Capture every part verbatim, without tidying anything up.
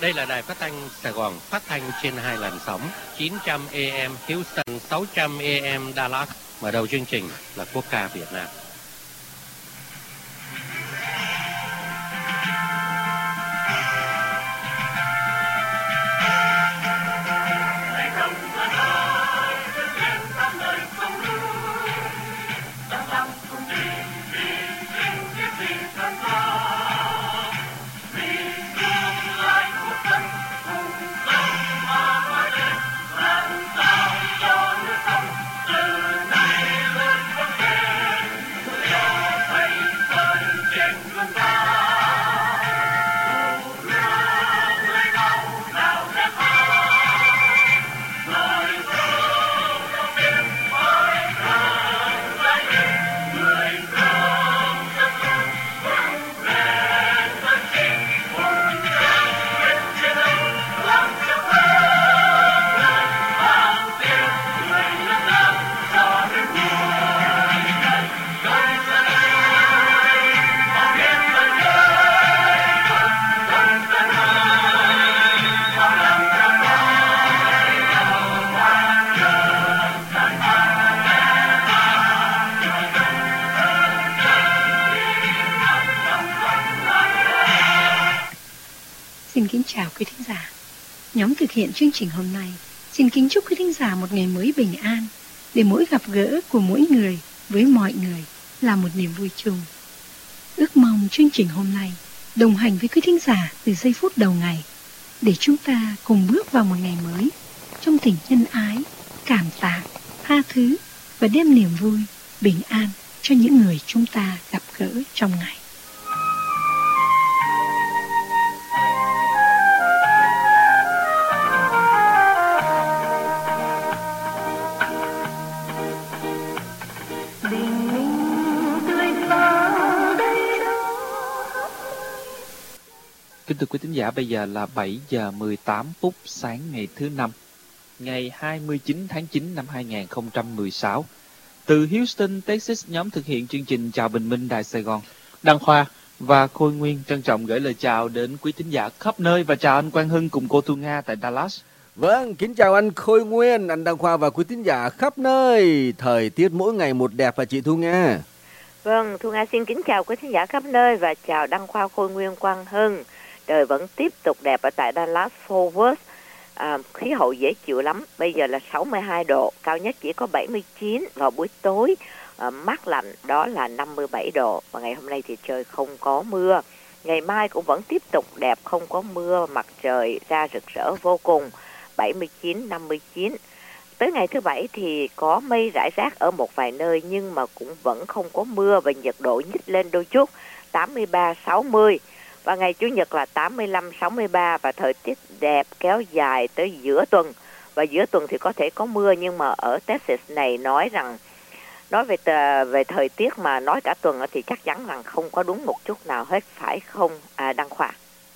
Đây là đài phát thanh Sài Gòn, phát thanh trên hai làn sóng chín trăm A M Houston, sáu trăm A M Dallas. Mở đầu chương trình là quốc ca Việt Nam. Xin kính chào quý thính giả. Nhóm thực hiện chương trình hôm nay xin kính chúc quý thính giả một ngày mới bình an, để mỗi gặp gỡ của mỗi người với mọi người là một niềm vui chung. Ước mong chương trình hôm nay đồng hành với quý thính giả từ giây phút đầu ngày, để chúng ta cùng bước vào một ngày mới trong tình nhân ái, cảm tạ, tha thứ và đem niềm vui, bình an cho những người chúng ta gặp gỡ trong ngày. Kính thưa quý thính giả, bây giờ là bảy giờ mười tám phút sáng ngày thứ năm, ngày hai mươi chín tháng chín năm hai nghìn không trăm mười sáu. Từ Houston, Texas, nhóm thực hiện chương trình Chào Bình Minh Đài Sài Gòn, Đăng Khoa và Khôi Nguyên trân trọng gửi lời chào đến quý thính giả khắp nơi và chào anh Quang Hưng cùng cô Thu Nga tại Dallas. Vâng, kính chào anh Khôi Nguyên, anh Đăng Khoa và quý thính giả khắp nơi. Thời tiết mỗi ngày một đẹp và chị Thu Nga. Vâng, Thu Nga xin kính chào quý thính giả khắp nơi và chào Đăng Khoa, Khôi Nguyên, Quang Hưng. Trời vẫn tiếp tục đẹp ở tại Dallas Fort Worth, à, khí hậu dễ chịu lắm. Bây giờ là sáu mươi hai độ, cao nhất chỉ có bảy mươi chín, vào buổi tối à, mát lạnh đó là năm mươi bảy độ. Và ngày hôm nay thì trời không có mưa. Ngày mai cũng vẫn tiếp tục đẹp, không có mưa, mặt trời ra rực rỡ vô cùng, bảy mươi chín, năm mươi chín. Tới ngày thứ bảy thì có mây rải rác ở một vài nơi, nhưng mà cũng vẫn không có mưa và nhiệt độ nhích lên đôi chút, tám mươi ba, sáu mươi. Và ngày Chủ nhật là tám mươi lăm, sáu mươi ba và thời tiết đẹp kéo dài tới giữa tuần. Và giữa tuần thì có thể có mưa, nhưng mà ở Texas này nói rằng, nói về tờ, về thời tiết mà nói cả tuần thì chắc chắn rằng không có đúng một chút nào hết, phải không à, Đăng Khoa?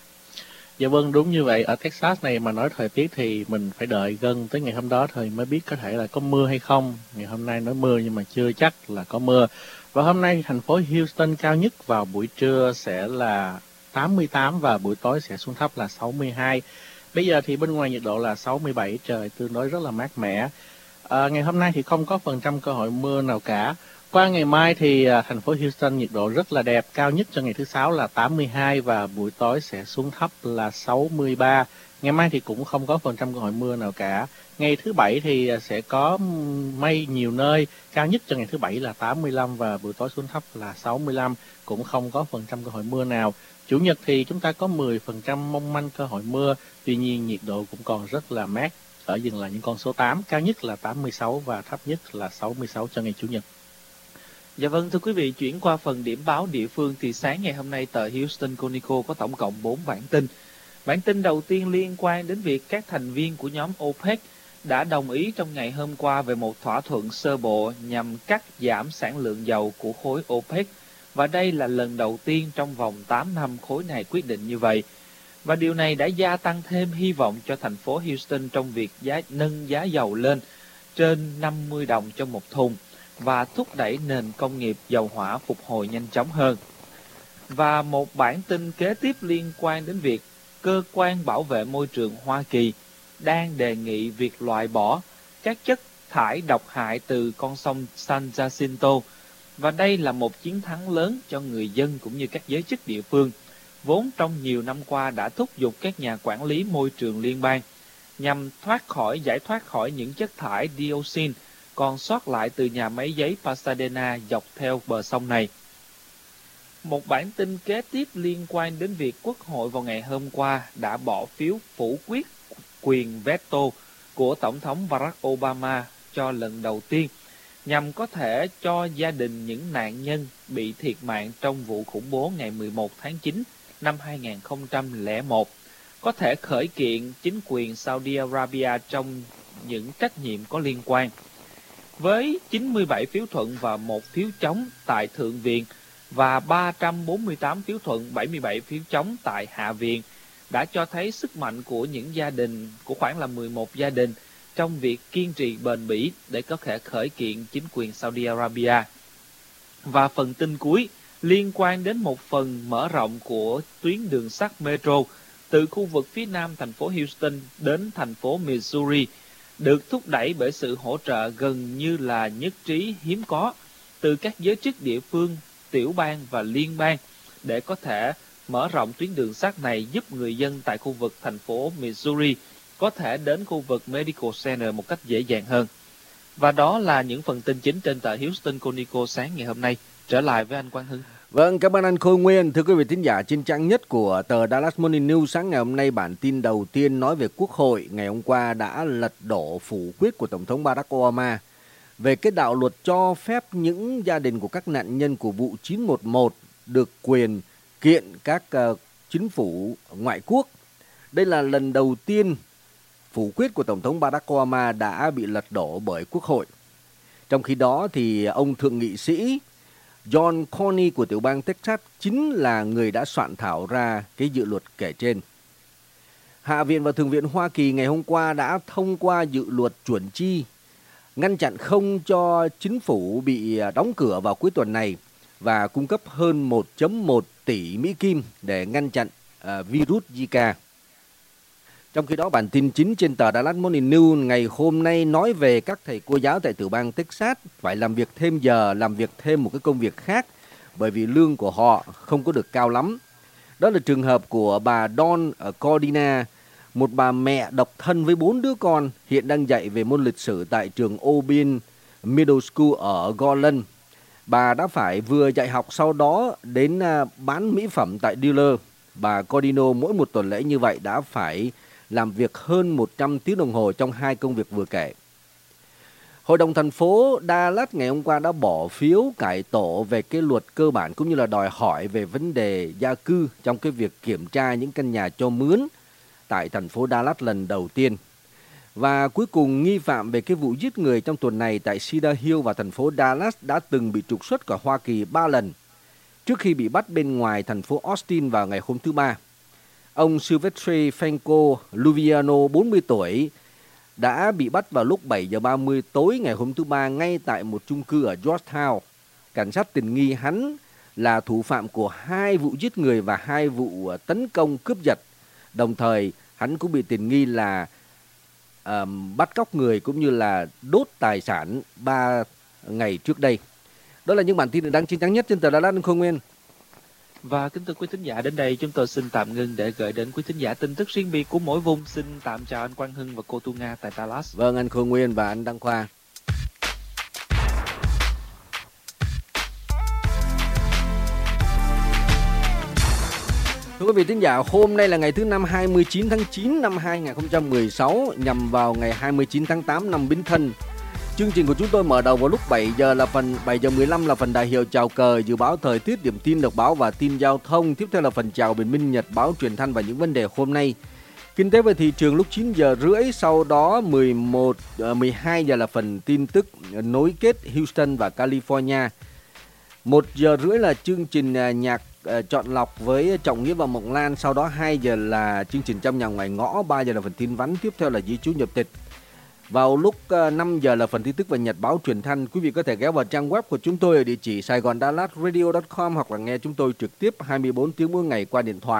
Dạ vâng, đúng như vậy. Ở Texas này mà nói thời tiết thì mình phải đợi gần tới ngày hôm đó thôi mới biết có thể là có mưa hay không. Ngày hôm nay nói mưa nhưng mà chưa chắc là có mưa. Và hôm nay thành phố Houston cao nhất vào buổi trưa sẽ là tám mươi tám và buổi tối sẽ xuống thấp là sáu mươi hai. Bây giờ thì bên ngoài nhiệt độ là sáu mươi bảy, trời tương đối rất là mát mẻ. À, ngày hôm nay thì không có phần trăm cơ hội mưa nào cả. Qua ngày mai thì à, thành phố Houston nhiệt độ rất là đẹp, cao nhất cho ngày thứ sáu là tám mươi hai và buổi tối sẽ xuống thấp là sáu mươi ba. Ngày mai thì cũng không có phần trăm cơ hội mưa nào cả. Ngày thứ bảy thì sẽ có mây nhiều nơi, cao nhất cho ngày thứ bảy là tám mươi lăm và buổi tối xuống thấp là sáu mươi lăm, cũng không có phần trăm cơ hội mưa nào. Chủ nhật thì chúng ta có mười phần trăm mong manh cơ hội mưa, tuy nhiên nhiệt độ cũng còn rất là mát, ở dừng là những con số tám, cao nhất là tám mươi sáu và thấp nhất là sáu mươi sáu cho ngày Chủ nhật. Dạ vâng, thưa quý vị, chuyển qua phần điểm báo địa phương thì sáng ngày hôm nay tờ Houston Chronicle có tổng cộng bốn bản tin. Bản tin đầu tiên liên quan đến việc các thành viên của nhóm OPEC đã đồng ý trong ngày hôm qua về một thỏa thuận sơ bộ nhằm cắt giảm sản lượng dầu của khối OPEC. Và đây là lần đầu tiên trong vòng tám năm khối này quyết định như vậy. Và điều này đã gia tăng thêm hy vọng cho thành phố Houston trong việc giá, nâng giá dầu lên trên năm mươi đồng cho một thùng và thúc đẩy nền công nghiệp dầu hỏa phục hồi nhanh chóng hơn. Và một bản tin kế tiếp liên quan đến việc Cơ quan Bảo vệ Môi trường Hoa Kỳ đang đề nghị việc loại bỏ các chất thải độc hại từ con sông San Jacinto, và đây là một chiến thắng lớn cho người dân cũng như các giới chức địa phương, vốn trong nhiều năm qua đã thúc giục các nhà quản lý môi trường liên bang nhằm thoát khỏi giải thoát khỏi những chất thải dioxin còn sót lại từ nhà máy giấy Pasadena dọc theo bờ sông này. Một bản tin kế tiếp liên quan đến việc Quốc hội vào ngày hôm qua đã bỏ phiếu phủ quyết quyền veto của Tổng thống Barack Obama cho lần đầu tiên, nhằm có thể cho gia đình những nạn nhân bị thiệt mạng trong vụ khủng bố ngày mười một tháng chín năm hai nghìn không trăm lẻ một có thể khởi kiện chính quyền Saudi Arabia trong những trách nhiệm có liên quan. Với chín mươi bảy phiếu thuận và một phiếu chống tại Thượng viện và ba trăm bốn mươi tám phiếu thuận, bảy mươi bảy phiếu chống tại Hạ viện, đã cho thấy sức mạnh của những gia đình, của khoảng là mười một gia đình, trong việc kiên trì bền bỉ để có thể khởi kiện chính quyền Saudi Arabia. Và phần tin cuối liên quan đến một phần mở rộng của tuyến đường sắt Metro từ khu vực phía nam thành phố Houston đến thành phố Missouri, được thúc đẩy bởi sự hỗ trợ gần như là nhất trí hiếm có từ các giới chức địa phương, tiểu bang và liên bang để có thể mở rộng tuyến đường sắt này, giúp người dân tại khu vực thành phố Missouri có thể đến khu vực Medical Center một cách dễ dàng hơn. Và đó là những phần tin chính trên tờ Houston Chronicle sáng ngày hôm nay. Trở lại với anh Quang Hưng. Vâng, cảm ơn anh Khôi Nguyên. Thưa quý vị thính giả, trên trang nhất của tờ Dallas Morning News sáng ngày hôm nay, bản tin đầu tiên nói về Quốc hội ngày hôm qua đã lật đổ phủ quyết của Tổng thống Barack Obama về cái đạo luật cho phép những gia đình của các nạn nhân của vụ chín một một được quyền kiện các uh, chính phủ ngoại quốc. Đây là lần đầu tiên phủ quyết của Tổng thống Barack Obama đã bị lật đổ bởi Quốc hội. Trong khi đó thì ông thượng nghị sĩ John Cornyn của tiểu bang Texas chính là người đã soạn thảo ra cái dự luật kể trên. Hạ viện và Thượng viện Hoa Kỳ ngày hôm qua đã thông qua dự luật chuẩn chi, ngăn chặn không cho chính phủ bị đóng cửa vào cuối tuần này và cung cấp hơn một phẩy một tỷ Mỹ Kim để ngăn chặn uh, virus Zika. Trong khi đó, bản tin chính trên tờ Dallas Morning News ngày hôm nay nói về các thầy cô giáo tại tiểu bang Texas phải làm việc thêm giờ, làm việc thêm một cái công việc khác bởi vì lương của họ không có được cao lắm. Đó là trường hợp của bà Dawn Cordina, một bà mẹ độc thân với bốn đứa con, hiện đang dạy về môn lịch sử tại trường Obion Middle School ở Garland. Bà đã phải vừa dạy học sau đó đến bán mỹ phẩm tại dealer. Bà Cordino mỗi một tuần lễ như vậy đã phải làm việc hơn một trăm tiếng đồng hồ trong hai công việc vừa kể. Hội đồng thành phố Dallas ngày hôm qua đã bỏ phiếu cải tổ về cái luật cơ bản cũng như là đòi hỏi về vấn đề gia cư trong cái việc kiểm tra những căn nhà cho mướn tại thành phố Dallas lần đầu tiên. Và cuối cùng, nghi phạm về cái vụ giết người trong tuần này tại Cedar Hill và thành phố Dallas đã từng bị trục xuất khỏi Hoa Kỳ ba lần trước khi bị bắt bên ngoài thành phố Austin vào ngày hôm thứ Ba. Ông Silvestre Franco Luviano, bốn mươi tuổi, đã bị bắt vào lúc bảy giờ ba mươi tối ngày hôm thứ Ba ngay tại một chung cư ở Georgetown. Cảnh sát tình nghi hắn là thủ phạm của hai vụ giết người và hai vụ tấn công cướp giật. Đồng thời, hắn cũng bị tình nghi là uh, bắt cóc người cũng như là đốt tài sản ba ngày trước đây. Đó là những bản tin được đăng trên trang nhất trên tờ Dallas Khôi Nguyên. Và kính thưa quý thính giả, đến đây chúng tôi xin tạm ngưng để gửi đến quý thính giả tin tức riêng biệt của mỗi vùng. Xin tạm chào anh Quang Hưng và cô Tu Nga tại Dallas. Vâng, anh Khôi Nguyên và anh Đăng Khoa. Thưa quý vị thính giả, hôm nay là ngày thứ năm hai mươi chín tháng chín năm hai nghìn không trăm mười sáu, nhằm vào ngày hai mươi chín tháng tám năm Bính Thân. Chương trình của chúng tôi mở đầu vào lúc bảy giờ là phần bảy giờ mười lăm là phần đại hiệu chào cờ, dự báo thời tiết, điểm tin độc báo và tin giao thông. Tiếp theo là phần chào bình minh, nhật báo, truyền thanh và những vấn đề hôm nay. Kinh tế và thị trường lúc chín giờ rưỡi, sau đó mười một, mười hai giờ là phần tin tức nối kết Houston và California. một giờ rưỡi là chương trình nhạc chọn lọc với Trọng Nghĩa và Mộng Lan, sau đó hai giờ là chương trình Trong Nhà Ngoài Ngõ, ba giờ là phần tin vắn, tiếp theo là di trú nhập tịch. Vào lúc năm giờ là phần tin tức và nhật báo truyền thanh. Quý vị có thể ghé vào trang web của chúng tôi ở địa chỉ sài gòn dallas radio chấm com hoặc là nghe chúng tôi trực tiếp hai mươi bốn tiếng mỗi ngày qua điện thoại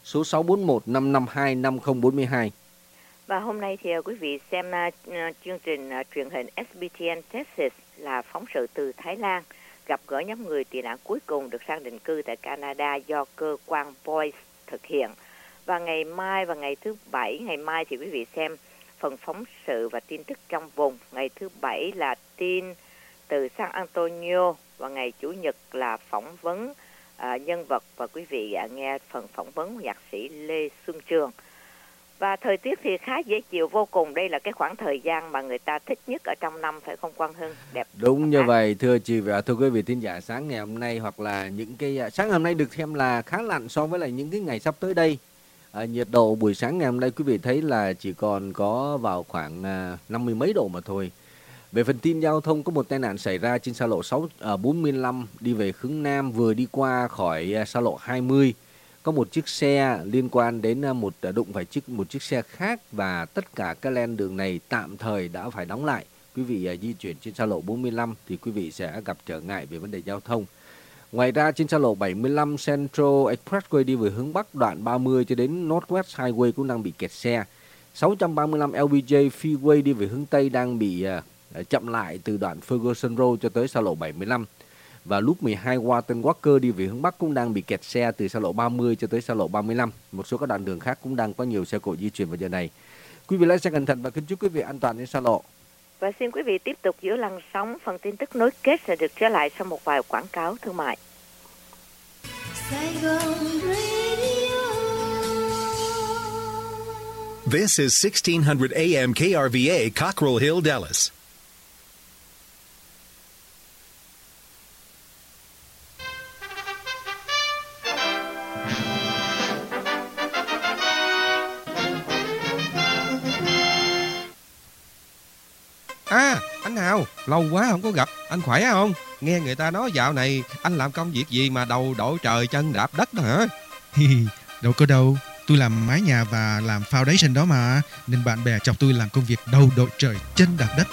số sáu bốn một năm năm hai năm không bốn hai. Và hôm nay thì quý vị xem uh, chương trình uh, truyền hình ét bê tê en Texas là phóng sự từ Thái Lan gặp gỡ nhóm người tị nạn cuối cùng được sang định cư tại Canada do cơ quan Boyce thực hiện. Và ngày mai và ngày thứ Bảy, ngày mai thì quý vị xem phần phóng sự và tin tức trong vùng. Ngày thứ Bảy là tin từ San Antonio và ngày Chủ nhật là phỏng vấn uh, nhân vật và quý vị uh, nghe phần phỏng vấn của nhạc sĩ Lê Xuân Trường. Và thời tiết thì khá dễ chịu vô cùng. Đây là cái khoảng thời gian mà người ta thích nhất ở trong năm, phải không Quang Hưng? Đẹp. Đúng như vậy, thưa chị và thưa quý vị thính giả, sáng ngày hôm nay hoặc là những cái sáng ngày hôm nay được xem là khá lạnh so với lại những cái ngày sắp tới đây. À, nhiệt độ buổi sáng ngày hôm nay quý vị thấy là chỉ còn có vào khoảng à, năm mươi mấy độ mà thôi. Về phần tin giao thông, có một tai nạn xảy ra trên xa lộ sáu, à, bốn mươi lăm đi về hướng Nam, vừa đi qua khỏi à, xa lộ hai mươi. Có một chiếc xe liên quan đến một đụng phải chiếc một chiếc xe khác và tất cả các làn đường này tạm thời đã phải đóng lại. Quý vị uh, di chuyển trên xa lộ bốn mươi lăm thì quý vị sẽ gặp trở ngại về vấn đề giao thông. Ngoài ra trên xa lộ bảy mươi lăm Central Expressway đi về hướng Bắc đoạn ba mươi cho đến Northwest Highway cũng đang bị kẹt xe. sáu trăm ba mươi lăm L B J Freeway đi về hướng Tây đang bị uh, chậm lại từ đoạn Ferguson Road cho tới xa lộ bảy mươi lăm. Và Loop mười hai Walton Walker đi về hướng Bắc cũng đang bị kẹt xe từ xa lộ ba mươi cho tới xa lộ ba mươi lăm. Một số các đoạn đường khác cũng đang có nhiều xe cộ di chuyển vào giờ này. Quý vị lái xe cẩn thận và kính chúc quý vị an toàn trên xa lộ. Và xin quý vị tiếp tục giữ làn sóng. Phần tin tức nối kết sẽ được trở lại sau một vài quảng cáo thương mại. This is sixteen hundred A M K R V A, Cockrell Hill, Dallas. À, anh Hào, lâu quá không có gặp, anh khỏe không? Nghe người ta nói dạo này anh làm công việc gì mà đầu đội trời chân đạp đất đó hả? Đâu có đâu, tôi làm mái nhà và làm foundation đó mà, nên bạn bè chọc tôi làm công việc đầu đội trời chân đạp đất.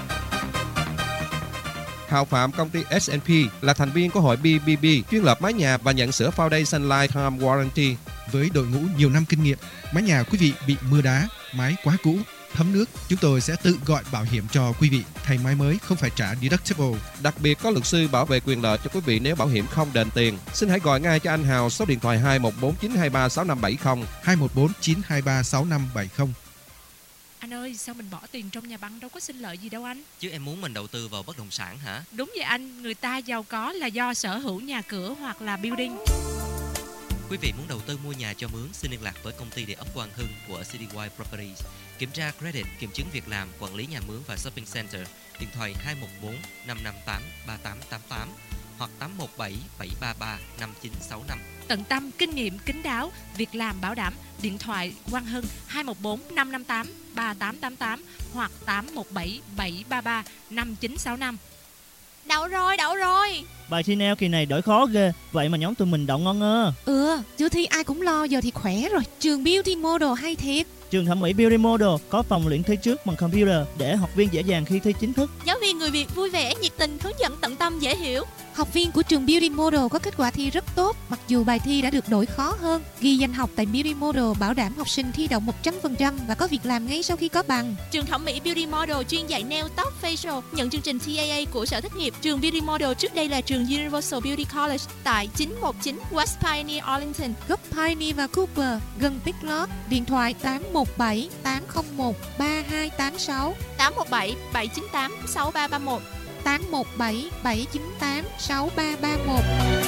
Hào Phạm, công ty ét and P, là thành viên của hội bê bê bê, chuyên lập mái nhà và nhận sửa foundation lifetime warranty. Với đội ngũ nhiều năm kinh nghiệm, mái nhà quý vị bị mưa đá, mái quá cũ, thấm nước, chúng tôi sẽ tự gọi bảo hiểm cho quý vị. Thay mái mới không phải trả deductible. Đặc biệt có luật sư bảo vệ quyền lợi cho quý vị nếu bảo hiểm không đền tiền. Xin hãy gọi ngay cho anh Hào số điện thoại hai một bốn chín hai ba sáu năm bảy không, hai một bốn chín hai ba sáu năm bảy không. Anh ơi, sao mình bỏ tiền trong nhà băng đâu có sinh lợi gì đâu anh? Chứ em muốn mình đầu tư vào bất động sản hả? Đúng vậy anh, người ta giàu có là do sở hữu nhà cửa hoặc là building. Quý vị muốn đầu tư mua nhà cho mướn, xin liên lạc với công ty địa ốc Quang Hưng của Citywide Properties. Kiểm tra credit, kiểm chứng việc làm, quản lý nhà mướn và shopping center. Điện thoại hai một bốn năm năm tám ba tám tám tám hoặc tám một bảy bảy ba ba năm chín sáu năm. Tận tâm, kinh nghiệm, kín đáo, việc làm bảo đảm. Điện thoại Quang Hưng hai một bốn năm năm tám ba tám tám tám hoặc tám một bảy bảy ba ba năm chín sáu năm. Đậu rồi, đậu rồi. Bài thi neo kỳ này đổi khó ghê. Vậy mà nhóm tụi mình đậu ngon ngơ. Ừ, chưa thi ai cũng lo, giờ thì khỏe rồi. Trường Beauty Model hay thiệt. Trường thẩm mỹ Beauty Model có phòng luyện thi trước bằng computer để học viên dễ dàng khi thi chính thức. Giáo viên người Việt vui vẻ, nhiệt tình, hướng dẫn tận tâm, dễ hiểu. Học viên của trường Beauty Model có kết quả thi rất tốt, mặc dù bài thi đã được đổi khó hơn. Ghi danh học tại Beauty Model bảo đảm học sinh thi đậu một trăm phần trăm và có việc làm ngay sau khi có bằng. Trường thẩm mỹ Beauty Model chuyên dạy nail, tóc, facial, nhận chương trình T A A của Sở Thất nghiệp. Trường Beauty Model trước đây là trường Universal Beauty College tại chín một chín West Pioneer, Arlington. Gốc Pioneer và Cooper, gần Big Lot. Điện thoại tám một bảy tám không một ba hai tám sáu, tám một bảy bảy chín tám sáu ba ba một, tám một bảy bảy chín tám sáu ba ba một.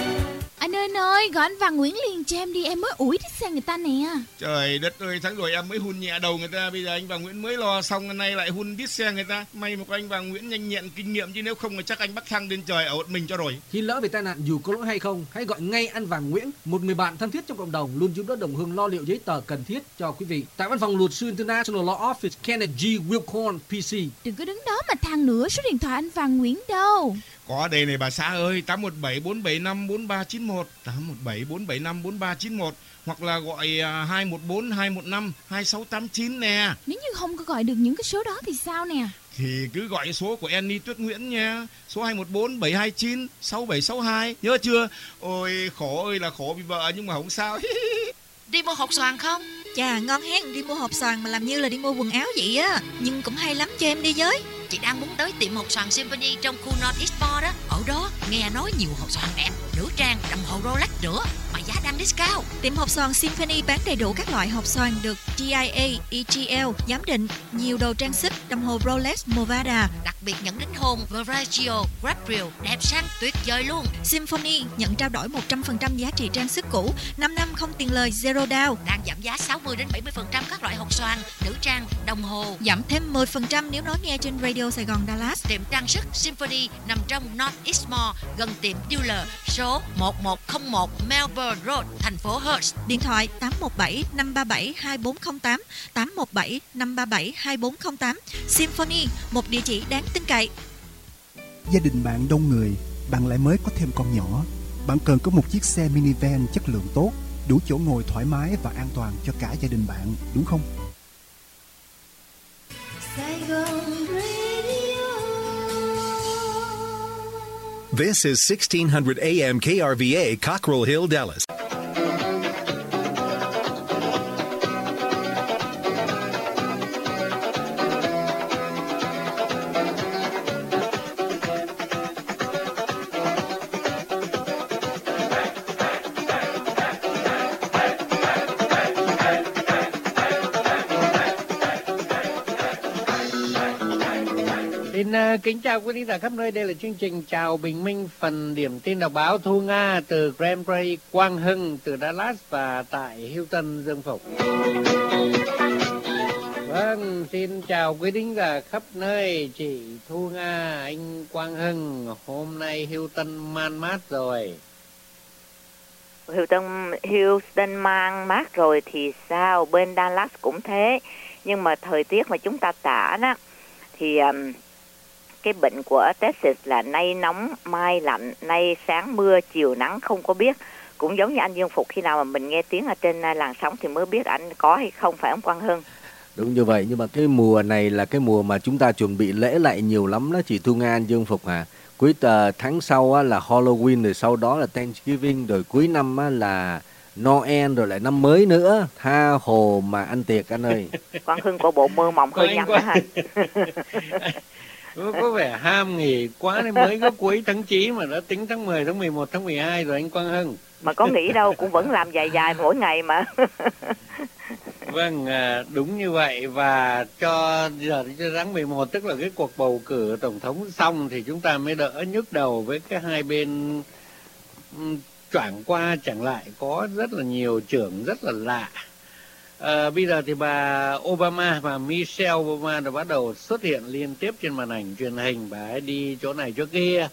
Anh ơi anh ơi, gọi anh Vàng Nguyễn liền cho em đi, em mới ủi thích xe người ta nè. Trời đất ơi, tháng rồi em mới hun nhẹ đầu người ta, bây giờ anh Vàng Nguyễn mới lo xong, hôm nay lại hun đít xe người ta. May mà có anh Vàng Nguyễn nhanh nhẹn kinh nghiệm, chứ nếu không thì chắc anh bắt thăng lên trời ở một mình cho rồi. Khi lỡ về tai nạn dù có lỗi hay không, hãy gọi ngay anh Vàng Nguyễn, một người bạn thân thiết trong cộng đồng, luôn giúp đỡ đồng hương lo liệu giấy tờ cần thiết cho quý vị. Tại văn phòng luật sư International Law Office Kenneth G. Wilcorn P C. Đừng có đứng đó mà than nữa, số điện thoại anh Vàng Nguyễn đâu? Có đây này bà xã ơi, tám một bảy bốn bảy năm bốn ba chín một, tám một bảy bốn bảy năm bốn ba chín một, hoặc là gọi hai một bốn hai một năm hai sáu tám chín nè. Nếu như không có gọi được những cái số đó thì sao nè? Thì cứ gọi số của Annie Tuyết Nguyễn nha, số hai một bốn bảy hai chín sáu bảy sáu hai, nhớ chưa? Ôi khổ ơi là khổ vì vợ nhưng mà không sao. đi mua hột xoàn không? Chà, ngon hen, đi mua hộp xoàn mà làm như là đi mua quần áo vậy á. Nhưng cũng hay lắm, cho em đi với. Chị đang muốn tới tiệm hột xoàn Symphony trong khu North East Mall đó. Ở đó nghe nói nhiều hột xoàn đẹp, nữ trang, đồng hồ Rolex nữa mà giá đang discount. Tiệm hộp xoàn Symphony bán đầy đủ các loại hộp xoàn được G I A, E G L giám định, nhiều đồ trang sức, đồng hồ Rolex, Movada. Đặc biệt nhận đính hôn, Veragio, Gabriel, đẹp sang tuyệt vời luôn. Symphony nhận trao đổi một trăm phần trăm giá trị trang sức cũ, năm năm không tiền lời, zero down. Đang giảm giá sáu mươi đến bảy mươi phần trăm các loại hộp xoàn, nữ trang, đồng hồ. Giảm thêm mười phần trăm nếu nói nghe trên Radio Sài Gòn Dallas. Tiệm trang sức Symphony nằm trong North East Mall, gần tiệm dealer số một một không một Melbourne Road, thành phố Hertz. Điện thoại tám một bảy năm ba bảy hai bốn không tám, tám một bảy năm ba bảy hai bốn không tám. Symphony, một địa chỉ đáng tin cậy. Gia đình bạn đông người, bạn lại mới có thêm con nhỏ. Bạn cần có một chiếc xe minivan chất lượng tốt, đủ chỗ ngồi thoải mái và an toàn cho cả gia đình bạn, đúng không? This is sixteen hundred A M K R V A, Cockrell Hill, Dallas. Xin uh, kính chào quý thính giả khắp nơi. Đây là chương trình Chào Bình Minh, phần điểm tin đọc báo Thu Nga từ Grand Prairie, Quang Hưng, từ Dallas và tại Houston, Dương Phục. Vâng, xin chào quý thính giả khắp nơi. Chị Thu Nga, anh Quang Hưng. Hôm nay Houston man mát rồi. Houston, Houston man mát rồi thì sao? Bên Dallas cũng thế. Nhưng mà thời tiết mà chúng ta tả đó thì um, cái bệnh của Texas là nay nóng, mai lạnh, nay sáng mưa, chiều nắng không có biết. Cũng giống như anh Dương Phục, khi nào mà mình nghe tiếng ở trên làn sóng thì mới biết anh có hay không, phải không Quang Hưng? Đúng như vậy, nhưng mà cái mùa này là cái mùa mà chúng ta chuẩn bị lễ lại nhiều lắm đó chị Thu Nga, anh Dương Phục à. Cuối tờ, tháng sau á, là Halloween, rồi sau đó là Thanksgiving, rồi cuối năm á, là Noel, rồi lại năm mới nữa. Tha hồ mà ăn tiệc anh ơi. Quang Hưng có bộ mơ mộng hơi nhắn đó hả? Có vẻ ham nghỉ quá nên mới có cuối tháng chín mà đã tính tháng mười, tháng mười một, tháng mười hai rồi anh Quang Hưng. Mà có nghĩ đâu, cũng vẫn làm dài dài mỗi ngày mà. Vâng, đúng như vậy. Và cho giờ cho tháng mười một, tức là cái cuộc bầu cử tổng thống xong thì chúng ta mới đỡ nhức đầu với cái hai bên choảng qua chẳng lại, có rất là nhiều trưởng rất là lạ. À, bây giờ thì bà Obama và Michelle Obama đã bắt đầu xuất hiện liên tiếp trên màn ảnh truyền hình. Bà ấy đi chỗ này chỗ kia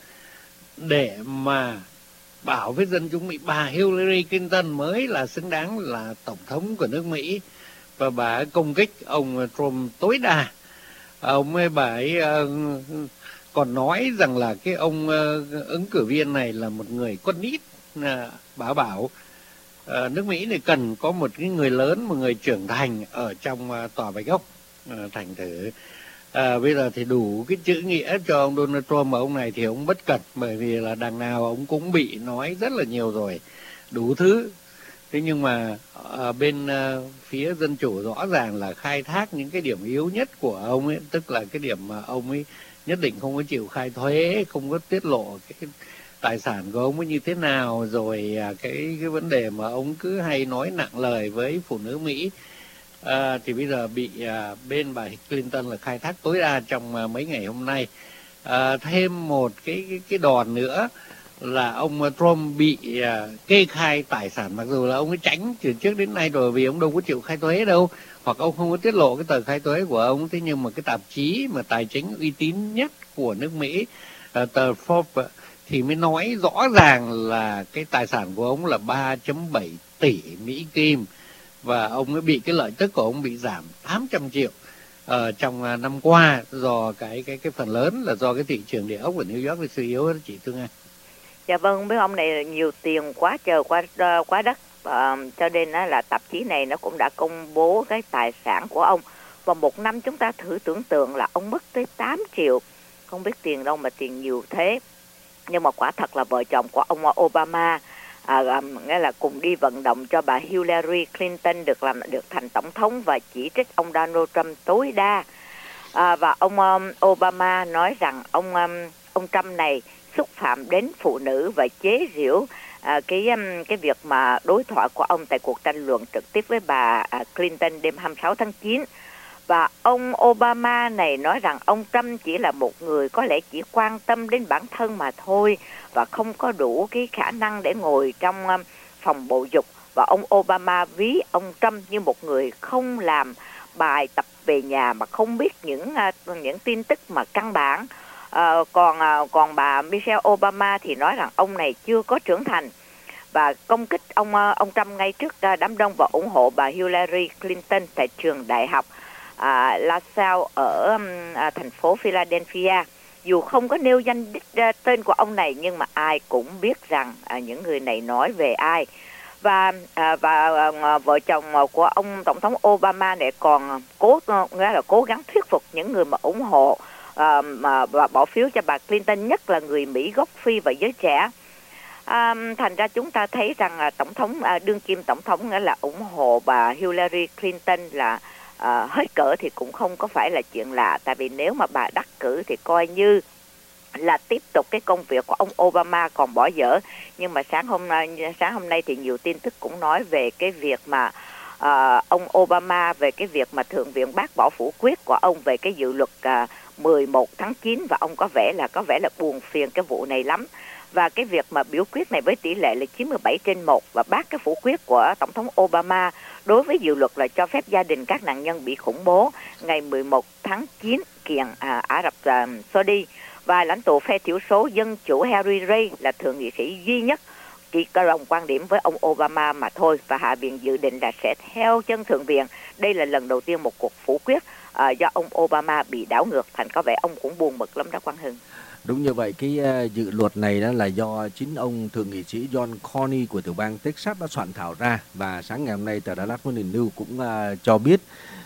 để mà bảo với dân chúng Mỹ bà Hillary Clinton mới là xứng đáng là tổng thống của nước Mỹ. Và bà ấy công kích ông Trump tối đa. Ông ấy bà ấy uh, còn nói rằng là cái ông uh, ứng cử viên này là một người con nít. Uh, bà bảo Uh, nước Mỹ này cần có một cái người lớn, một người trưởng thành ở trong uh, tòa Bạch Ốc. Uh, thành thử uh, bây giờ thì đủ cái chữ nghĩa cho ông Donald Trump, mà ông này thì ông bất cẩn, bởi vì là đằng nào ông cũng bị nói rất là nhiều rồi, đủ thứ. Thế nhưng mà uh, bên uh, phía Dân Chủ rõ ràng là khai thác những cái điểm yếu nhất của ông ấy, tức là cái điểm mà ông ấy nhất định không có chịu khai thuế, không có tiết lộ cái tài sản của ông ấy như thế nào, rồi cái cái vấn đề mà ông cứ hay nói nặng lời với phụ nữ Mỹ, à, thì bây giờ bị à, bên bà Clinton là khai thác tối đa trong à, mấy ngày hôm nay. À, thêm một cái, cái cái đòn nữa là ông Trump bị à, kê khai tài sản, mặc dù là ông ấy tránh từ trước đến nay rồi, vì ông đâu có chịu khai thuế đâu, hoặc ông không có tiết lộ cái tờ khai thuế của ông. Thế nhưng mà cái tạp chí mà tài chính uy tín nhất của nước Mỹ, à, tờ Forbes, thì mới nói rõ ràng là cái tài sản của ông là ba phẩy bảy tỷ Mỹ Kim, và ông ấy bị cái lợi tức của ông bị giảm tám trăm triệu ở trong năm qua, do cái cái cái phần lớn là do cái thị trường địa ốc của New York thì suy yếu đó chị Thương Anh. Dạ vâng, mấy ông này nhiều tiền quá trời quá quá đất, à, cho nên là tạp chí này nó cũng đã công bố cái tài sản của ông. Và một năm chúng ta thử tưởng tượng là ông mất tới tám triệu, không biết tiền đâu mà tiền nhiều thế. Nhưng mà quả thật là vợ chồng của ông Obama à, nghĩa là cùng đi vận động cho bà Hillary Clinton được làm được thành tổng thống và chỉ trích ông Donald Trump tối đa. À, và ông um, Obama nói rằng ông um, ông Trump này xúc phạm đến phụ nữ và chế giễu à, cái um, cái việc mà đối thoại của ông tại cuộc tranh luận trực tiếp với bà à, Clinton đêm hai mươi sáu tháng chín. Và ông Obama này nói rằng ông Trump chỉ là một người có lẽ chỉ quan tâm đến bản thân mà thôi và không có đủ cái khả năng để ngồi trong um, phòng bầu dục. Và ông Obama ví ông Trump như một người không làm bài tập về nhà mà không biết những uh, những tin tức mà căn bản. Uh, còn uh, còn bà Michelle Obama thì nói rằng ông này chưa có trưởng thành và công kích ông uh, ông Trump ngay trước uh, đám đông và ủng hộ bà Hillary Clinton tại trường đại học uh, LaSalle ở um, uh, thành phố Philadelphia. Dù không có nêu danh đích, uh, tên của ông này nhưng mà ai cũng biết rằng uh, những người này nói về ai. Và à, và à, vợ chồng của ông tổng thống Obama này còn cố nghĩa là cố gắng thuyết phục những người mà ủng hộ à, mà và bỏ phiếu cho bà Clinton, nhất là người Mỹ gốc Phi và giới trẻ. À, thành ra chúng ta thấy rằng à, tổng thống à, đương kim tổng thống nghĩa là ủng hộ bà Hillary Clinton là à, hết cỡ thì cũng không có phải là chuyện lạ, tại vì nếu mà bà đắc cử thì coi như là tiếp tục cái công việc của ông Obama còn bỏ dở. Nhưng mà sáng hôm nay, sáng hôm nay thì nhiều tin tức cũng nói về cái việc mà uh, ông Obama về cái việc mà thượng viện bác bỏ phủ quyết của ông về cái dự luật uh, mười một tháng chín, và ông có vẻ là có vẻ là buồn phiền cái vụ này lắm. Và cái việc mà biểu quyết này với tỷ lệ là chín mươi bảy trên một và bác cái phủ quyết của tổng thống Obama đối với dự luật là cho phép gia đình các nạn nhân bị khủng bố ngày mười một tháng chín kiện à, Ả Rập uh, Saudi. Và lãnh tụ phe thiểu số Dân Chủ Harry Reid là thượng nghị sĩ duy nhất chỉ có đồng quan điểm với ông Obama mà thôi, và Hạ viện dự định là sẽ theo chân Thượng viện. Đây là lần đầu tiên một cuộc phủ quyết uh, do ông Obama bị đảo ngược, thành có vẻ ông cũng buồn bực lắm đó Quang Hưng. Đúng như vậy, cái uh, dự luật này đó là do chính ông thượng nghị sĩ John Cornyn của tiểu bang Texas đã soạn thảo ra, và sáng ngày hôm nay tờ Dallas Morning News cũng uh, cho biết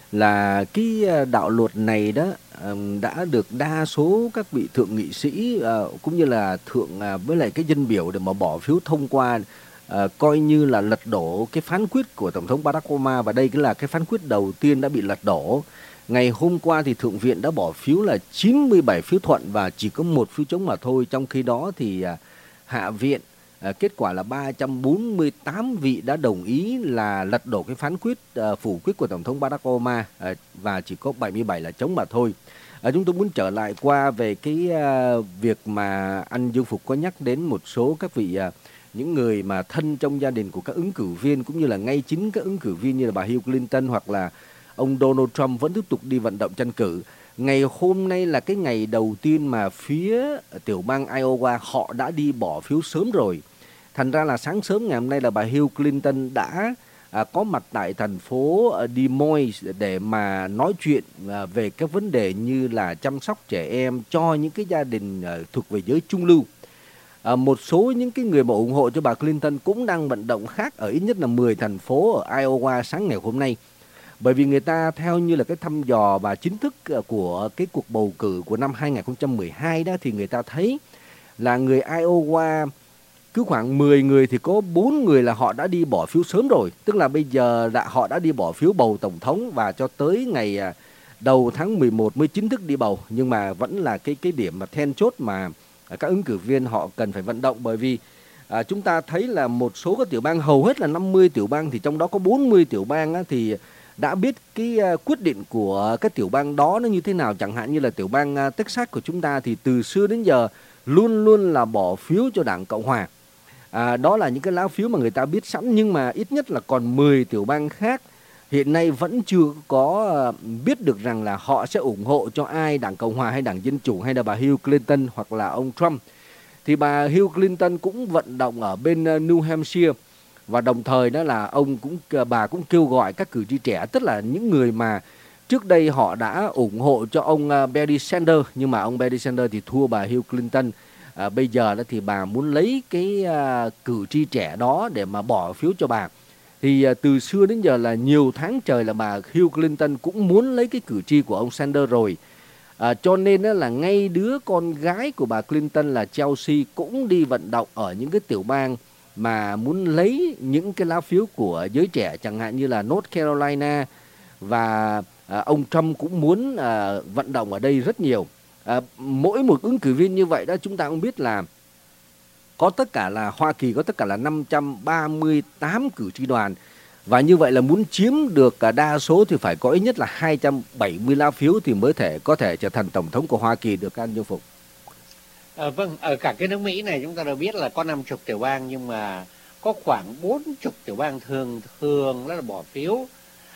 là cái đạo luật này đó um, đã được đa số các vị thượng nghị sĩ uh, cũng như là thượng uh, với lại cái dân biểu để mà bỏ phiếu thông qua, uh, coi như là lật đổ cái phán quyết của tổng thống Barack Obama, và đây cũng là cái phán quyết đầu tiên đã bị lật đổ. Ngày hôm qua thì thượng viện đã bỏ phiếu là chín mươi bảy phiếu thuận và chỉ có một phiếu chống mà thôi. Trong khi đó thì uh, hạ viện À, kết quả là ba trăm bốn mươi tám vị đã đồng ý là lật đổ cái phán quyết uh, phủ quyết của tổng thống Barack Obama, uh, và chỉ có bảy mươi bảy là chống mà thôi. Uh, chúng tôi muốn trở lại qua về cái uh, việc mà anh Dương Phục có nhắc đến một số các vị uh, những người mà thân trong gia đình của các ứng cử viên, cũng như là ngay chính các ứng cử viên như là bà Hillary Clinton hoặc là ông Donald Trump vẫn tiếp tục đi vận động tranh cử. Ngày hôm nay là cái ngày đầu tiên mà phía tiểu bang Iowa họ đã đi bỏ phiếu sớm rồi. Thành ra là sáng sớm ngày hôm nay là bà Hillary Clinton đã à, có mặt tại thành phố Des Moines để mà nói chuyện à, về các vấn đề như là chăm sóc trẻ em cho những cái gia đình à, thuộc về giới trung lưu. À, một số những cái người mà ủng hộ cho bà Clinton cũng đang vận động khác ở ít nhất là mười thành phố ở Iowa sáng ngày hôm nay. Bởi vì người ta theo như là cái thăm dò và chính thức của cái cuộc bầu cử của năm hai không một hai đó, thì người ta thấy là người Iowa cứ khoảng mười người thì có bốn người là họ đã đi bỏ phiếu sớm rồi. Tức là bây giờ đã, họ đã đi bỏ phiếu bầu tổng thống và cho tới ngày đầu tháng mười một mới chính thức đi bầu. Nhưng mà vẫn là cái, cái điểm mà then chốt mà các ứng cử viên họ cần phải vận động. Bởi vì à, chúng ta thấy là một số các tiểu bang, hầu hết là năm mươi tiểu bang, thì trong đó có bốn mươi tiểu bang á, thì đã biết cái uh, quyết định của các tiểu bang đó nó như thế nào. Chẳng hạn như là tiểu bang uh, Texas của chúng ta thì từ xưa đến giờ luôn luôn là bỏ phiếu cho Đảng Cộng Hòa. À, đó là những cái lá phiếu mà người ta biết sẵn, nhưng mà ít nhất là còn mười tiểu bang khác hiện nay vẫn chưa có uh, biết được rằng là họ sẽ ủng hộ cho ai, Đảng Cộng Hòa hay Đảng Dân Chủ, hay là bà Hillary Clinton hoặc là ông Trump. Thì bà Hillary Clinton cũng vận động ở bên uh, New Hampshire, và đồng thời đó là ông cũng bà cũng kêu gọi các cử tri trẻ, tức là những người mà trước đây họ đã ủng hộ cho ông Bernie Sanders, nhưng mà ông Bernie Sanders thì thua bà Hillary Clinton. À, bây giờ đó thì bà muốn lấy cái uh, cử tri trẻ đó để mà bỏ phiếu cho bà. Thì uh, từ xưa đến giờ là nhiều tháng trời là bà Hillary Clinton cũng muốn lấy cái cử tri của ông Sanders rồi. À, cho nên đó là ngay đứa con gái của bà Clinton là Chelsea cũng đi vận động ở những cái tiểu bang mà muốn lấy những cái lá phiếu của giới trẻ, chẳng hạn như là North Carolina, và à, ông Trump cũng muốn à, vận động ở đây rất nhiều. À, mỗi một ứng cử viên như vậy đó, chúng ta cũng biết là có tất cả là Hoa Kỳ có tất cả là năm trăm ba mươi tám cử tri đoàn, và như vậy là muốn chiếm được cả đa số thì phải có ít nhất là hai trăm bảy mươi lá phiếu thì mới thể có thể trở thành tổng thống của Hoa Kỳ được, anh Như Phục. À, vâng, ở cả cái nước Mỹ này chúng ta đều biết là có năm chục tiểu bang, nhưng mà có khoảng bốn chục tiểu bang thường thường là bỏ phiếu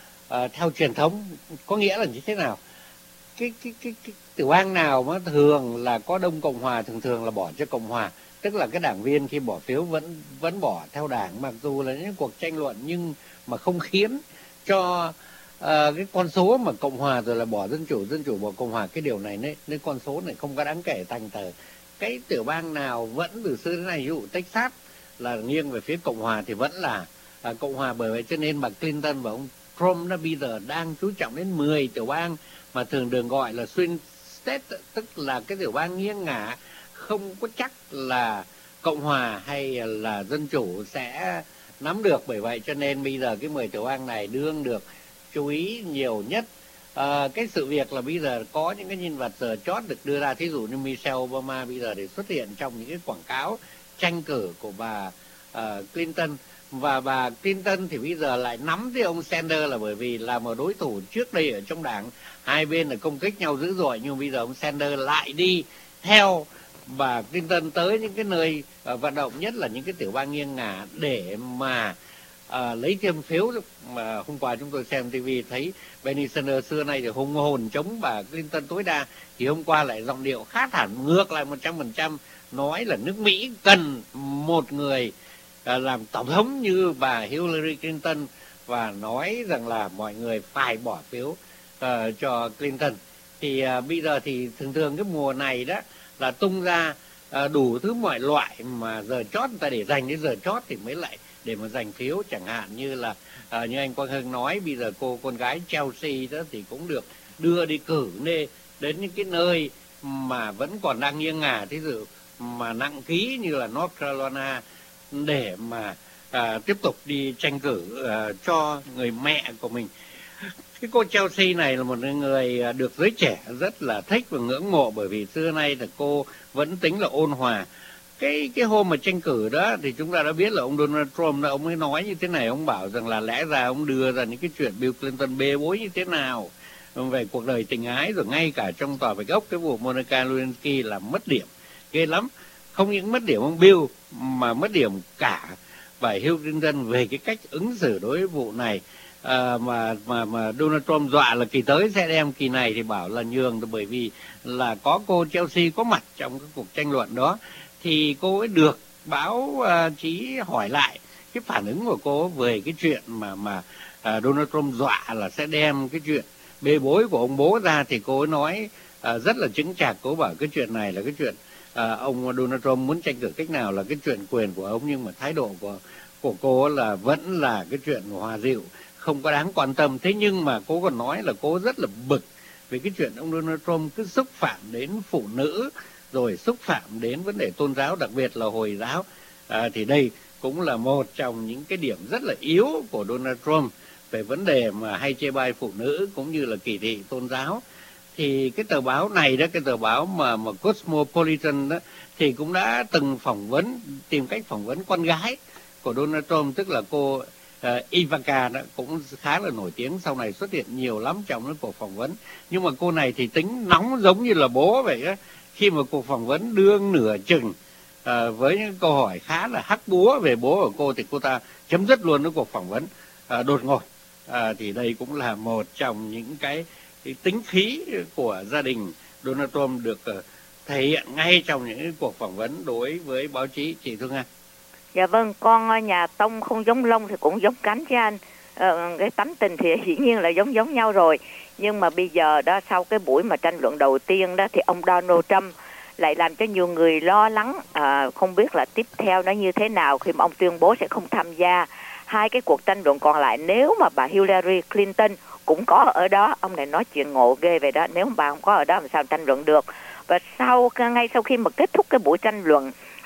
à, theo truyền thống. Có nghĩa là như thế nào? Cái, cái, cái, cái tiểu bang nào mà thường là có đông Cộng Hòa thường thường là bỏ cho Cộng Hòa. Tức là cái đảng viên khi bỏ phiếu vẫn vẫn bỏ theo đảng, mặc dù là những cuộc tranh luận nhưng mà không khiến cho uh, cái con số mà Cộng Hòa rồi là bỏ Dân Chủ, Dân Chủ bỏ Cộng Hòa, cái điều này nên con số này không có đáng kể thành tờ. Cái tiểu bang nào vẫn từ xưa đến nay, ví dụ Texas là nghiêng về phía Cộng Hòa thì vẫn là uh, Cộng Hòa. Bởi vậy cho nên bà Clinton và ông Trump nó bây giờ đang chú trọng đến mười tiểu bang mà thường được gọi là swing state, tức là cái tiểu bang nghiêng ngả, không có chắc là Cộng Hòa hay là Dân Chủ sẽ nắm được. Bởi vậy cho nên bây giờ cái mười tiểu bang này đương được chú ý nhiều nhất. À, cái sự việc là bây giờ có những cái nhân vật giờ chót được đưa ra, thí dụ như Michelle Obama bây giờ để xuất hiện trong những cái quảng cáo tranh cử của bà uh, Clinton. Và bà Clinton thì bây giờ lại nắm với ông Sanders là bởi vì là một đối thủ trước đây ở trong đảng, hai bên là công kích nhau dữ dội, nhưng bây giờ ông Sanders lại đi theo bà Clinton tới những cái nơi uh, vận động, nhất là những cái tiểu bang nghiêng ngả để mà uh, lấy thêm phiếu. Mà hôm qua chúng tôi xem ti vi thấy Bernie Sanders xưa nay thì hùng hồn chống bà Clinton tối đa, thì hôm qua lại giọng điệu khác hẳn, ngược lại một trăm phần trăm, nói là nước Mỹ cần một người uh, làm tổng thống như bà Hillary Clinton, và nói rằng là mọi người phải bỏ phiếu uh, cho Clinton. Thì uh, bây giờ thì thường thường cái mùa này đó là tung ra uh, đủ thứ mọi loại mà giờ chót người ta để dành đến giờ chót thì mới lại để mà giành phiếu, chẳng hạn như là uh, như anh Quang Hưng nói, bây giờ cô con gái Chelsea đó thì cũng được đưa đi cử nê đến những cái nơi mà vẫn còn đang nghiêng ngả, thí dụ mà nặng ký như là North Carolina, để mà uh, tiếp tục đi tranh cử uh, cho người mẹ của mình. Cái cô Chelsea này là một người được giới trẻ rất là thích và ngưỡng mộ, bởi vì xưa nay là cô vẫn tính là ôn hòa. Cái cái hôm mà tranh cử đó thì chúng ta đã biết là ông Donald Trump đó, ông ấy nói như thế này, ông bảo rằng là lẽ ra ông đưa ra những cái chuyện Bill Clinton bê bối như thế nào về cuộc đời tình ái, rồi ngay cả trong tòa bạch ốc cái vụ Monica Lewinsky là mất điểm ghê lắm. Không những mất điểm ông Bill mà mất điểm cả bà Hillary Clinton về cái cách ứng xử đối với vụ này. À, mà mà mà Donald Trump dọa là kỳ tới sẽ đem, kỳ này thì bảo là nhường, bởi vì là có cô Chelsea có mặt trong cái cuộc tranh luận đó. Thì cô ấy được báo uh, chí hỏi lại cái phản ứng của cô về cái chuyện mà mà uh, Donald Trump dọa là sẽ đem cái chuyện bê bối của ông bố ra, thì cô ấy nói uh, rất là chững chạc. Cô bảo cái chuyện này là cái chuyện uh, ông Donald Trump muốn tranh cử cách nào là cái chuyện quyền của ông, nhưng mà thái độ của của cô là vẫn là cái chuyện hòa dịu, không có đáng quan tâm. Thế nhưng mà cô còn nói là cô rất là bực về cái chuyện ông Donald Trump cứ xúc phạm đến phụ nữ, rồi xúc phạm đến vấn đề tôn giáo, đặc biệt là Hồi giáo. À, thì đây cũng là một trong những cái điểm rất là yếu của Donald Trump về vấn đề mà hay chê bai phụ nữ cũng như là kỳ thị tôn giáo. Thì cái tờ báo này đó, cái tờ báo mà, mà Cosmopolitan đó, thì cũng đã từng phỏng vấn, tìm cách phỏng vấn con gái của Donald Trump, tức là cô Uh, Ivanka đó, cũng khá là nổi tiếng, sau này xuất hiện nhiều lắm trong cái cuộc phỏng vấn. Nhưng mà cô này thì tính nóng giống như là bố vậy á. Khi mà cuộc phỏng vấn đương nửa chừng uh, với những câu hỏi khá là hắc búa về bố của cô, thì cô ta chấm dứt luôn cái cuộc phỏng vấn uh, đột ngột. Uh, thì đây cũng là một trong những cái, cái tính khí của gia đình Donald Trump được uh, thể hiện ngay trong những cái cuộc phỏng vấn đối với báo chí. Chị Thương Anh. Dạ vâng, con nhà tông không giống lông thì cũng giống cánh chứ anh. Ờ, cái tánh tình thì dĩ nhiên là giống giống nhau rồi. Nhưng mà bây giờ đó, sau cái buổi mà tranh luận đầu tiên đó, thì ông Donald Trump lại làm cho nhiều người lo lắng, à, không biết là tiếp theo nó như thế nào khi mà ông tuyên bố sẽ không tham gia hai cái cuộc tranh luận còn lại. Nếu mà bà Hillary Clinton cũng có ở đó, ông này nói chuyện ngộ ghê vậy đó, nếu bà không có ở đó làm sao tranh luận được. Và sau ngay sau khi mà kết thúc cái buổi tranh luận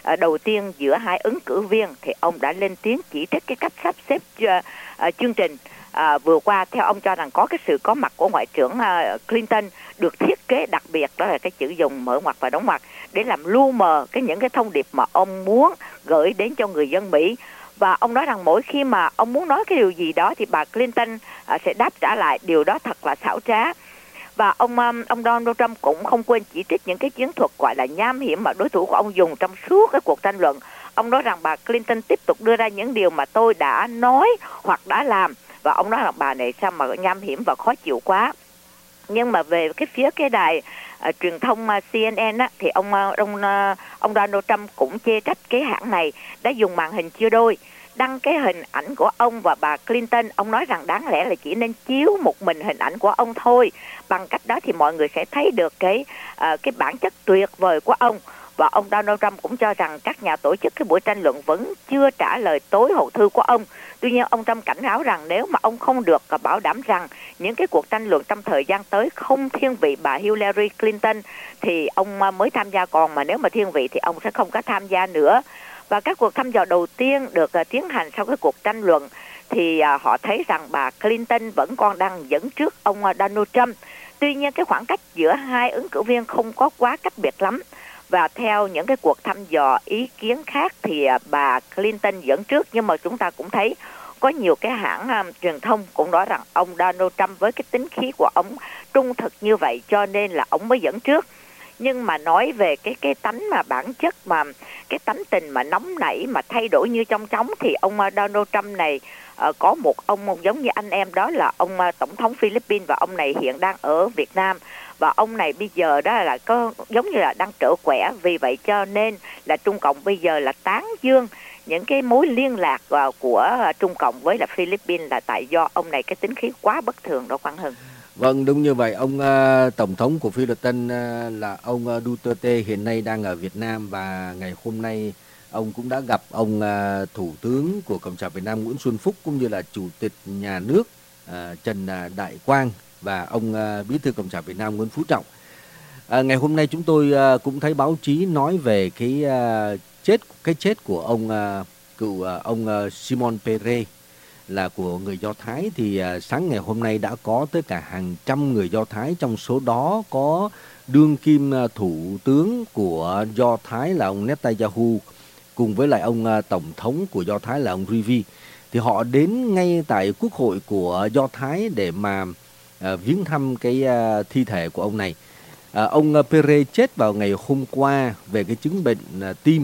uh, đầu tiên giữa hai ứng cử viên thì ông đã lên tiếng chỉ trích cái cách sắp xếp uh, uh, chương trình À, vừa qua. Theo ông cho rằng có cái sự có mặt của Ngoại trưởng uh, Clinton được thiết kế đặc biệt, đó là cái chữ dùng mở ngoặc và đóng ngoặc, để làm lu mờ cái những cái thông điệp mà ông muốn gửi đến cho người dân Mỹ. Và ông nói rằng mỗi khi mà ông muốn nói cái điều gì đó thì bà Clinton uh, sẽ đáp trả lại. Điều đó thật là xảo trá. Và ông um, ông Donald Trump cũng không quên chỉ trích những cái chiến thuật gọi là nham hiểm mà đối thủ của ông dùng trong suốt cái cuộc tranh luận. Ông nói rằng bà Clinton tiếp tục đưa ra những điều mà tôi đã nói hoặc đã làm, và ông nói rằng bà này sao mà nham hiểm và khó chịu quá. Nhưng mà về cái phía cái đài uh, truyền thông uh, C N N á, thì ông uh, ông uh, ông Donald Trump cũng chê trách cái hãng này đã dùng màn hình chia đôi đăng cái hình ảnh của ông và bà Clinton. Ông nói rằng đáng lẽ là chỉ nên chiếu một mình hình ảnh của ông thôi, bằng cách đó thì mọi người sẽ thấy được cái uh, cái bản chất tuyệt vời của ông. Và ông Donald Trump cũng cho rằng các nhà tổ chức cái buổi tranh luận vẫn chưa trả lời tối hậu thư của ông. Tuy nhiên, ông Trump cảnh cáo rằng nếu mà ông không được bảo đảm rằng những cái cuộc tranh luận trong thời gian tới không thiên vị bà Hillary Clinton thì ông mới tham gia, còn mà nếu mà thiên vị thì ông sẽ không có tham gia nữa. Và các cuộc thăm dò đầu tiên được uh, tiến hành sau cái cuộc tranh luận thì uh, họ thấy rằng bà Clinton vẫn còn đang dẫn trước ông uh, Donald Trump. Tuy nhiên, cái khoảng cách giữa hai ứng cử viên không có quá cách biệt lắm. Và theo những cái cuộc thăm dò ý kiến khác thì uh, bà Clinton dẫn trước, nhưng mà chúng ta cũng thấy có nhiều cái hãng uh, truyền thông cũng nói rằng ông Donald Trump với cái tính khí của ông trung thực như vậy cho nên là ông mới dẫn trước. Nhưng mà nói về cái cái tánh mà bản chất mà cái tánh tình mà nóng nảy mà thay đổi như trong chóng thì ông uh, Donald Trump này uh, có một ông một giống như anh em, đó là ông uh, tổng thống Philippines, và ông này hiện đang ở Việt Nam. Và ông này bây giờ đó là có giống như là đang trở quẻ, vì vậy cho nên là Trung Cộng bây giờ là tán dương những cái mối liên lạc uh, của uh, Trung Cộng với là Philippines là tại do ông này cái tính khí quá bất thường đó, Quang Hưng. Vâng, đúng như vậy. Ông uh, Tổng thống của Philippines uh, là ông uh, Duterte hiện nay đang ở Việt Nam, và ngày hôm nay ông cũng đã gặp ông uh, Thủ tướng của Cộng sản Việt Nam Nguyễn Xuân Phúc cũng như là Chủ tịch Nhà nước uh, Trần uh, Đại Quang và ông uh, Bí thư Cộng sản Việt Nam Nguyễn Phú Trọng. Uh, ngày hôm nay chúng tôi uh, cũng thấy báo chí nói về cái uh, chết cái chết của ông uh, cựu uh, ông uh, Simon Peres là của người Do Thái. Thì uh, sáng ngày hôm nay đã có tới cả hàng trăm người Do Thái, trong số đó có đương kim uh, thủ tướng của Do Thái là ông Netanyahu cùng với lại ông uh, tổng thống của Do Thái là ông Rivi. Thì họ đến ngay tại quốc hội của Do Thái để mà uh, viếng thăm cái uh, thi thể của ông này. Uh, ông uh, Peres chết vào ngày hôm qua về cái chứng bệnh uh, tim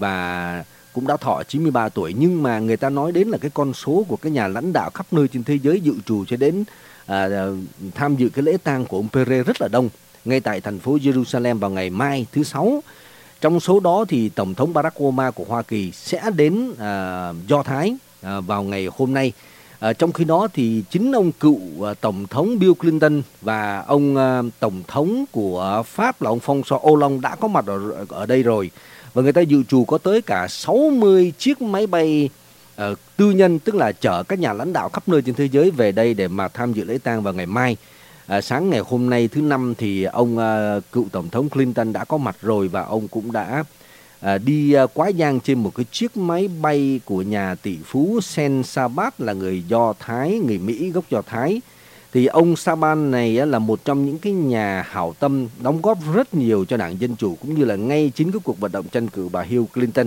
và cũng đã thọ chín mươi ba tuổi, nhưng mà người ta nói đến là cái con số của cái nhà lãnh đạo khắp nơi trên thế giới dự trù cho đến à, tham dự cái lễ tang của ông Peres rất là đông ngay tại thành phố Jerusalem vào ngày mai thứ sáu. Trong số đó thì Tổng thống Barack Obama của Hoa Kỳ sẽ đến à, Do Thái à, vào ngày hôm nay. À, trong khi đó thì chính ông cựu à, Tổng thống Bill Clinton và ông à, Tổng thống của Pháp là ông François Hollande đã có mặt ở, ở đây rồi. Và người ta dự trù có tới cả sáu mươi chiếc máy bay uh, tư nhân, tức là chở các nhà lãnh đạo khắp nơi trên thế giới về đây để mà tham dự lễ tang vào ngày mai. Uh, sáng ngày hôm nay thứ năm thì ông uh, cựu Tổng thống Clinton đã có mặt rồi, và ông cũng đã uh, đi uh, quá giang trên một cái chiếc máy bay của nhà tỷ phú Sen Sabat là người Do Thái, người Mỹ gốc Do Thái. Thì ông Saban này là một trong những cái nhà hảo tâm đóng góp rất nhiều cho Đảng Dân Chủ cũng như là ngay chính cái cuộc vận động tranh cử bà Hillary Clinton.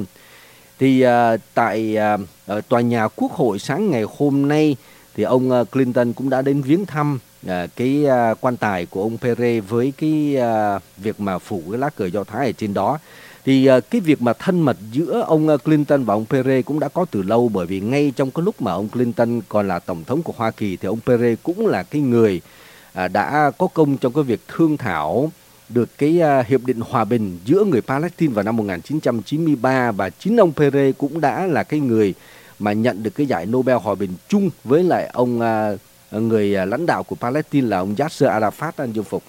Thì uh, tại uh, tòa nhà Quốc hội sáng ngày hôm nay thì ông uh, Clinton cũng đã đến viếng thăm uh, cái uh, quan tài của ông Peres với cái uh, việc mà phủ cái lá cờ Do Thái ở trên đó. Thì uh, cái việc mà thân mật giữa ông uh, Clinton và ông Peres cũng đã có từ lâu, bởi vì ngay trong cái lúc mà ông Clinton còn là Tổng thống của Hoa Kỳ thì ông Peres cũng là cái người uh, đã có công trong cái việc thương thảo được cái uh, hiệp định hòa bình giữa người Palestine vào năm một nghìn chín trăm chín mươi ba, và chính ông Peres cũng đã là cái người mà nhận được cái giải Nobel Hòa bình chung với lại ông uh, người uh, lãnh đạo của Palestine là ông Yasser Arafat. Anh Dương Phục.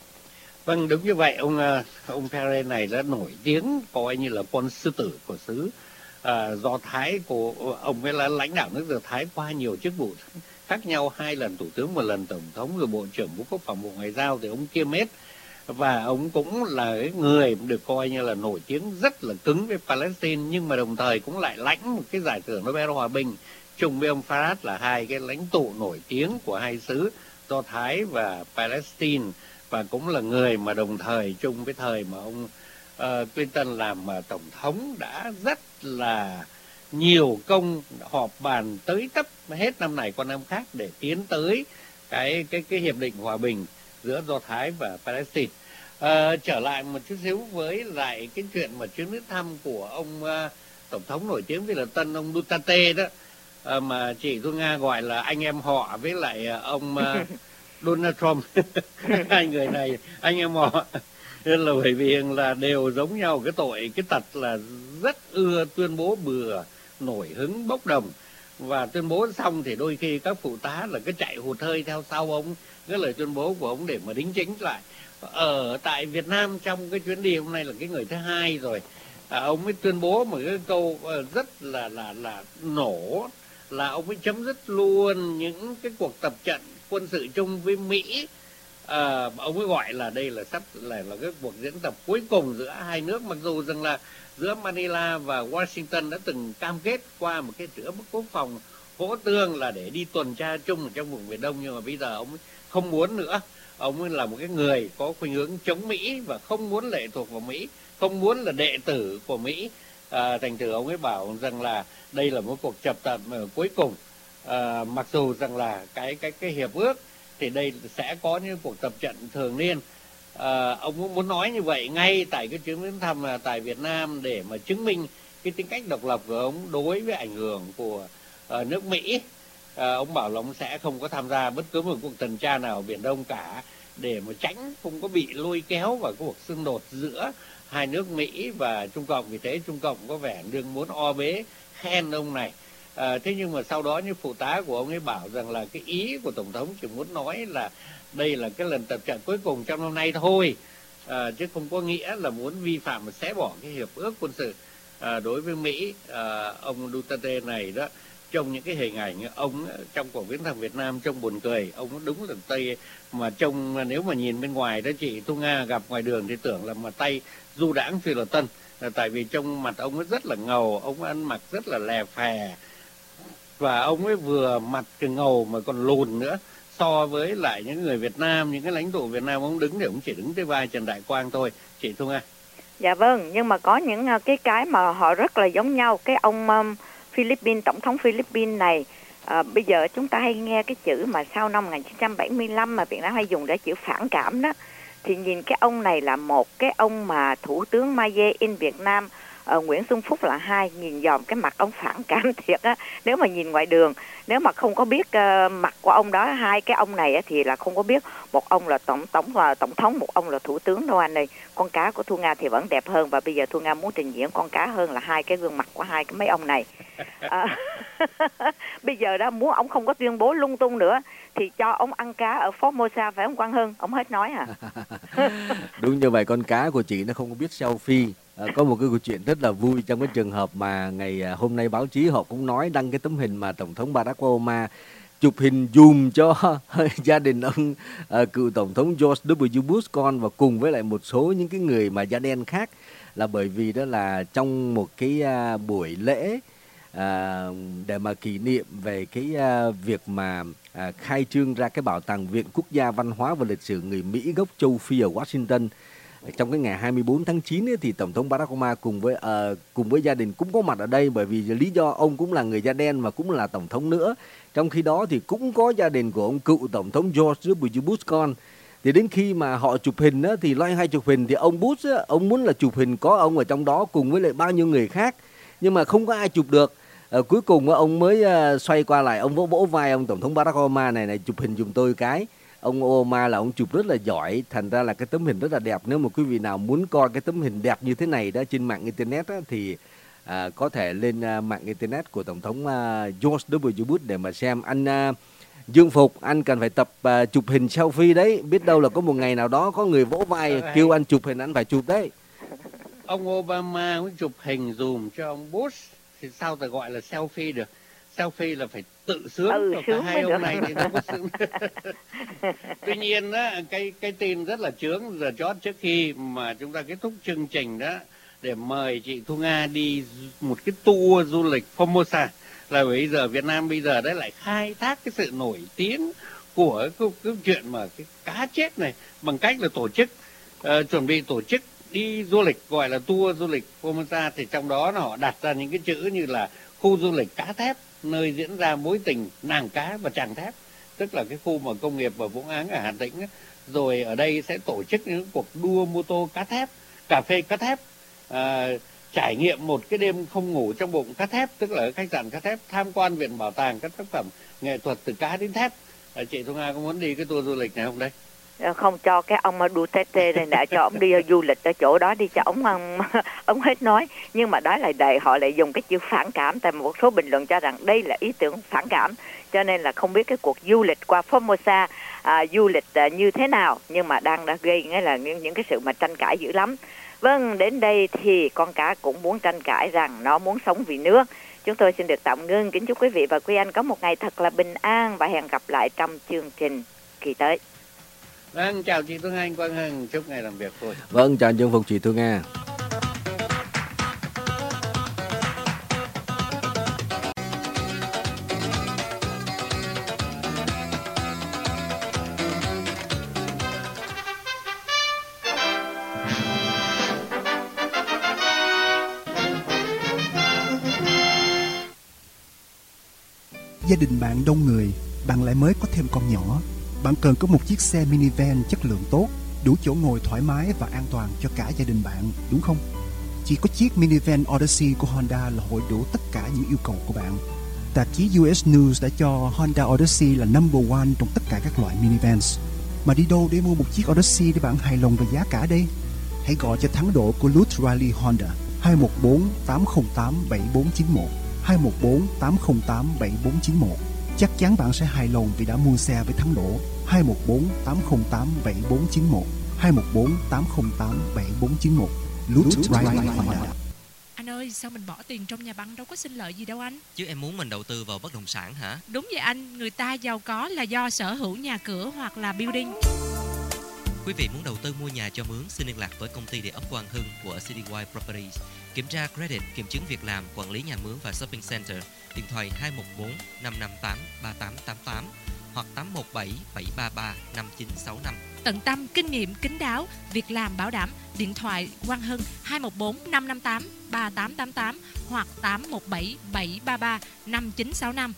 Vâng, đúng như vậy. Ông ông Peres này đã nổi tiếng coi như là con sư tử của xứ à, Do Thái. Của ông ấy là lãnh đạo nước Do Thái qua nhiều chức vụ khác nhau, hai lần thủ tướng, một lần tổng thống, rồi bộ trưởng bộ quốc phòng, bộ ngoại giao thì ông kiêm hết. và ông cũng là cái người được coi như là nổi tiếng rất là cứng với Palestine, nhưng mà đồng thời cũng lại lãnh một cái giải thưởng Nobel Hòa Bình chung với ông Farad, là hai cái lãnh tụ nổi tiếng của hai xứ Do Thái và Palestine, và cũng là người mà đồng thời chung với thời mà ông uh, Clinton làm uh, tổng thống đã rất là nhiều công họp bàn tới tấp hết năm này qua năm khác để tiến tới cái cái cái hiệp định hòa bình giữa Do Thái và Palestine. À, trở lại một chút xíu với lại cái chuyện mà chuyến nước thăm của ông uh, tổng thống nổi tiếng với là Tân, ông Duterte đó, à, mà chị Thu Nga gọi là anh em họ với lại uh, ông uh, Donald Trump. Hai người này anh em họ, nên là bởi vì là đều giống nhau cái tội, cái tật là rất ưa tuyên bố bừa, nổi hứng bốc đồng, và tuyên bố xong thì đôi khi các phụ tá là cứ chạy hụt hơi theo sau ông cái lời tuyên bố của ông để mà đính chính lại. Ở tại Việt Nam trong cái chuyến đi hôm nay là cái người thứ hai rồi, à, ông ấy tuyên bố một cái câu rất là là là nổ, là ông ấy chấm dứt luôn những cái cuộc tập trận quân sự chung với Mỹ. À, ông ấy gọi là đây là sắp là là cái cuộc diễn tập cuối cùng giữa hai nước, mặc dù rằng là giữa Manila và Washington đã từng cam kết qua một cái chữ quốc phòng hỗ tương là để đi tuần tra chung ở trong vùng Biển Đông, nhưng mà bây giờ ông ấy không muốn nữa. Ông ấy là một cái người có khuynh hướng chống Mỹ và không muốn lệ thuộc vào Mỹ, không muốn là đệ tử của Mỹ. À, thành thử ông ấy bảo rằng là đây là một cuộc tập trận cuối cùng. À, mặc dù rằng là cái cái cái hiệp ước thì đây sẽ có những cuộc tập trận thường niên. À, ông muốn nói như vậy ngay tại cái chuyến viếng thăm tại Việt Nam để mà chứng minh cái tính cách độc lập của ông đối với ảnh hưởng của uh, nước Mỹ. À, ông bảo là ông sẽ không có tham gia bất cứ một cuộc tuần tra nào ở Biển Đông cả, để mà tránh không có bị lôi kéo vào cuộc xung đột giữa hai nước Mỹ và Trung Cộng. Vì thế Trung Cộng có vẻ đương muốn o bế khen ông này. À, thế nhưng mà sau đó như phụ tá của ông ấy bảo rằng là cái ý của Tổng thống chỉ muốn nói là đây là cái lần tập trận cuối cùng trong năm nay thôi, à, chứ không có nghĩa là muốn vi phạm và xé bỏ cái hiệp ước quân sự à, đối với Mỹ. À, ông Duterte này đó, trong những cái hình ảnh ông trong cuộc viếng thăm Việt Nam trông buồn cười. Ông đúng là tay mà trông, nếu mà nhìn bên ngoài đó chị Thu Nga, gặp ngoài đường thì tưởng là mà tay du đãng phi là tân, à, tại vì trong mặt ông ấy rất là ngầu, ông ăn mặc rất là lè phè, và ông ấy vừa mặt cái ngầu mà còn lùn nữa. So với lại những người Việt Nam, những cái lãnh tụ Việt Nam, ông đứng thì ông chỉ đứng tới vai Trần Đại Quang thôi, chị Thu Nga. Dạ vâng, nhưng mà có những cái cái mà họ rất là giống nhau. Cái ông um, Philippines, tổng thống Philippines này, à, bây giờ chúng ta hay nghe cái chữ mà sau năm một nghìn chín trăm bảy mươi lăm mà Việt Nam hay dùng để chữ phản cảm đó, thì nhìn cái ông này là một, cái ông mà thủ tướng Maye in Việt Nam, uh, Nguyễn Xuân Phúc là hai, nhìn dòm cái mặt ông phản cảm thiệt á. Nếu mà nhìn ngoài đường, nếu mà không có biết uh, mặt của ông đó, hai cái ông này á, thì là không có biết một ông là tổng tổng và tổng thống, một ông là thủ tướng đâu anh ơi. Con cá của Thu Nga thì vẫn đẹp hơn, và bây giờ Thu Nga muốn trình diễn con cá hơn là hai cái gương mặt của hai cái mấy ông này. À, bây giờ đó muốn ông không có tuyên bố lung tung nữa thì cho ông ăn cá ở Formosa, phải không Quang Hưng? Ông hết nói à? Đúng như vậy, con cá của chị nó không có biết selfie. À, có một cái câu chuyện rất là vui trong cái trường hợp mà ngày hôm nay báo chí họ cũng nói, đăng cái tấm hình mà Tổng thống Barack Obama chụp hình dùm cho gia đình ông uh, cựu Tổng thống George W. Bush con, và cùng với lại một số những cái người mà da đen khác, là bởi vì đó là trong một cái uh, buổi lễ uh, để mà kỷ niệm về cái uh, việc mà uh, khai trương ra cái Bảo tàng Viện Quốc gia Văn hóa và Lịch sử người Mỹ gốc châu Phi ở Washington. Trong cái ngày hai mươi bốn tháng chín ấy, thì Tổng thống Barack Obama cùng với uh, cùng với gia đình cũng có mặt ở đây, bởi vì lý do ông cũng là người da đen và cũng là Tổng thống nữa. Trong khi đó thì cũng có gia đình của ông cựu Tổng thống George W. Bush con. Thì đến khi mà họ chụp hình á, thì loay hoay chụp hình thì ông Bush á, ông muốn là chụp hình có ông ở trong đó cùng với lại bao nhiêu người khác, nhưng mà không có ai chụp được. À, cuối cùng á, ông mới uh, xoay qua lại, ông vỗ vỗ vai ông Tổng thống Barack Obama này này, chụp hình giùm tôi cái. Ông Obama là ông chụp rất là giỏi, thành ra là cái tấm hình rất là đẹp. Nếu mà quý vị nào muốn coi cái tấm hình đẹp như thế này đó trên mạng internet á, thì à, có thể lên à, mạng internet của Tổng thống à, George W. Bush để mà xem. Anh à, Dương Phục, anh cần phải tập à, chụp hình selfie đấy, biết đâu là có một ngày nào đó có người vỗ vai kêu anh chụp hình, anh phải chụp đấy. Ông Obama cũng chụp hình dùm cho ông Bush thì sao ta gọi là selfie được. selfie là phải tự sướng, ừ, còn sướng cả hai mới ông được. này thì nó có sướng. Tuy nhiên á, cái cái tin rất là chướng giờ chót trước khi mà chúng ta kết thúc chương trình đó, để mời chị Thu Nga đi một cái tour du lịch Formosa, là bây giờ Việt Nam bây giờ đấy lại khai thác cái sự nổi tiếng của cái, cái chuyện mà cái cá chết này bằng cách là tổ chức uh, chuẩn bị tổ chức đi du lịch gọi là tour du lịch Formosa, thì trong đó là họ đặt ra những cái chữ như là khu du lịch cá thép, nơi diễn ra mối tình nàng cá và chàng thép, tức là cái khu mà công nghiệp và Vũng Áng ở Hà Tĩnh ấy. Rồi ở đây sẽ tổ chức những cuộc đua mô tô cá thép, cà phê cá thép, à, trải nghiệm một cái đêm không ngủ trong bụng cá thép, tức là ở khách sạn cá thép, tham quan viện bảo tàng các tác phẩm nghệ thuật từ cá đến thép. À, chị Thu Nga có muốn đi cái tour du lịch này không đây? Không cho cái ông Duterte này đã cho ông đi du lịch ở chỗ đó đi cho ông ông, ông hết nói. Nhưng mà đó là đầy họ lại dùng cái chữ phản cảm, tại một số bình luận cho rằng đây là ý tưởng phản cảm, cho nên là không biết cái cuộc du lịch qua Formosa à, du lịch à, như thế nào, nhưng mà đang đã gây nghĩa là những, những cái sự mà tranh cãi dữ lắm. Vâng, đến đây thì con cá cũng muốn tranh cãi rằng nó muốn sống vì nước. Chúng tôi xin được tạm ngưng. Kính chúc quý vị và quý anh có một ngày thật là bình an và hẹn gặp lại trong chương trình kỳ tới. Vâng, chào chị Thu Nga, anh Quang Hưng, chúc ngày làm việc thôi. Vâng, chào chương phục chị Thu Nga. Gia đình bạn đông người, bạn lại mới có thêm con nhỏ. Bạn cần có một chiếc xe minivan chất lượng tốt, đủ chỗ ngồi thoải mái và an toàn cho cả gia đình bạn, đúng không? Chỉ có chiếc minivan Odyssey của Honda là hội đủ tất cả những yêu cầu của bạn. Tạp chí u ét News đã cho Honda Odyssey là number one trong tất cả các loại minivans. Mà đi đâu để mua một chiếc Odyssey để bạn hài lòng về giá cả đây? Hãy gọi cho thắng độ của Lutz Riley Honda hai một bốn tám không tám bảy bốn chín một hai một bốn tám không tám bảy bốn chín một. Chắc chắn bạn sẽ hài lòng vì đã mua xe với thắng độ. Hai một bốn tám không tám bảy bốn chín một hai một bốn tám không tám bảy bốn chín một. Lutz Riley Honda. Anh ơi, sao mình bỏ tiền trong nhà băng đâu có sinh lợi gì đâu anh? Chứ em muốn mình đầu tư vào bất động sản hả? Đúng vậy anh, người ta giàu có là do sở hữu nhà cửa hoặc là building. Quý vị muốn đầu tư mua nhà cho mướn, xin liên lạc với công ty địa ốc Quang Hưng của Citywide Properties. Kiểm tra credit, kiểm chứng việc làm, quản lý nhà mướn và shopping center. Điện thoại hai một bốn năm năm tám ba tám tám tám hoặc tám một bảy bảy ba ba năm chín sáu năm. Tận tâm, kinh nghiệm, kín đáo, việc làm bảo đảm. Điện thoại Quang Hưng hai một bốn năm năm tám ba tám tám tám hoặc tám một bảy bảy ba ba năm chín sáu năm.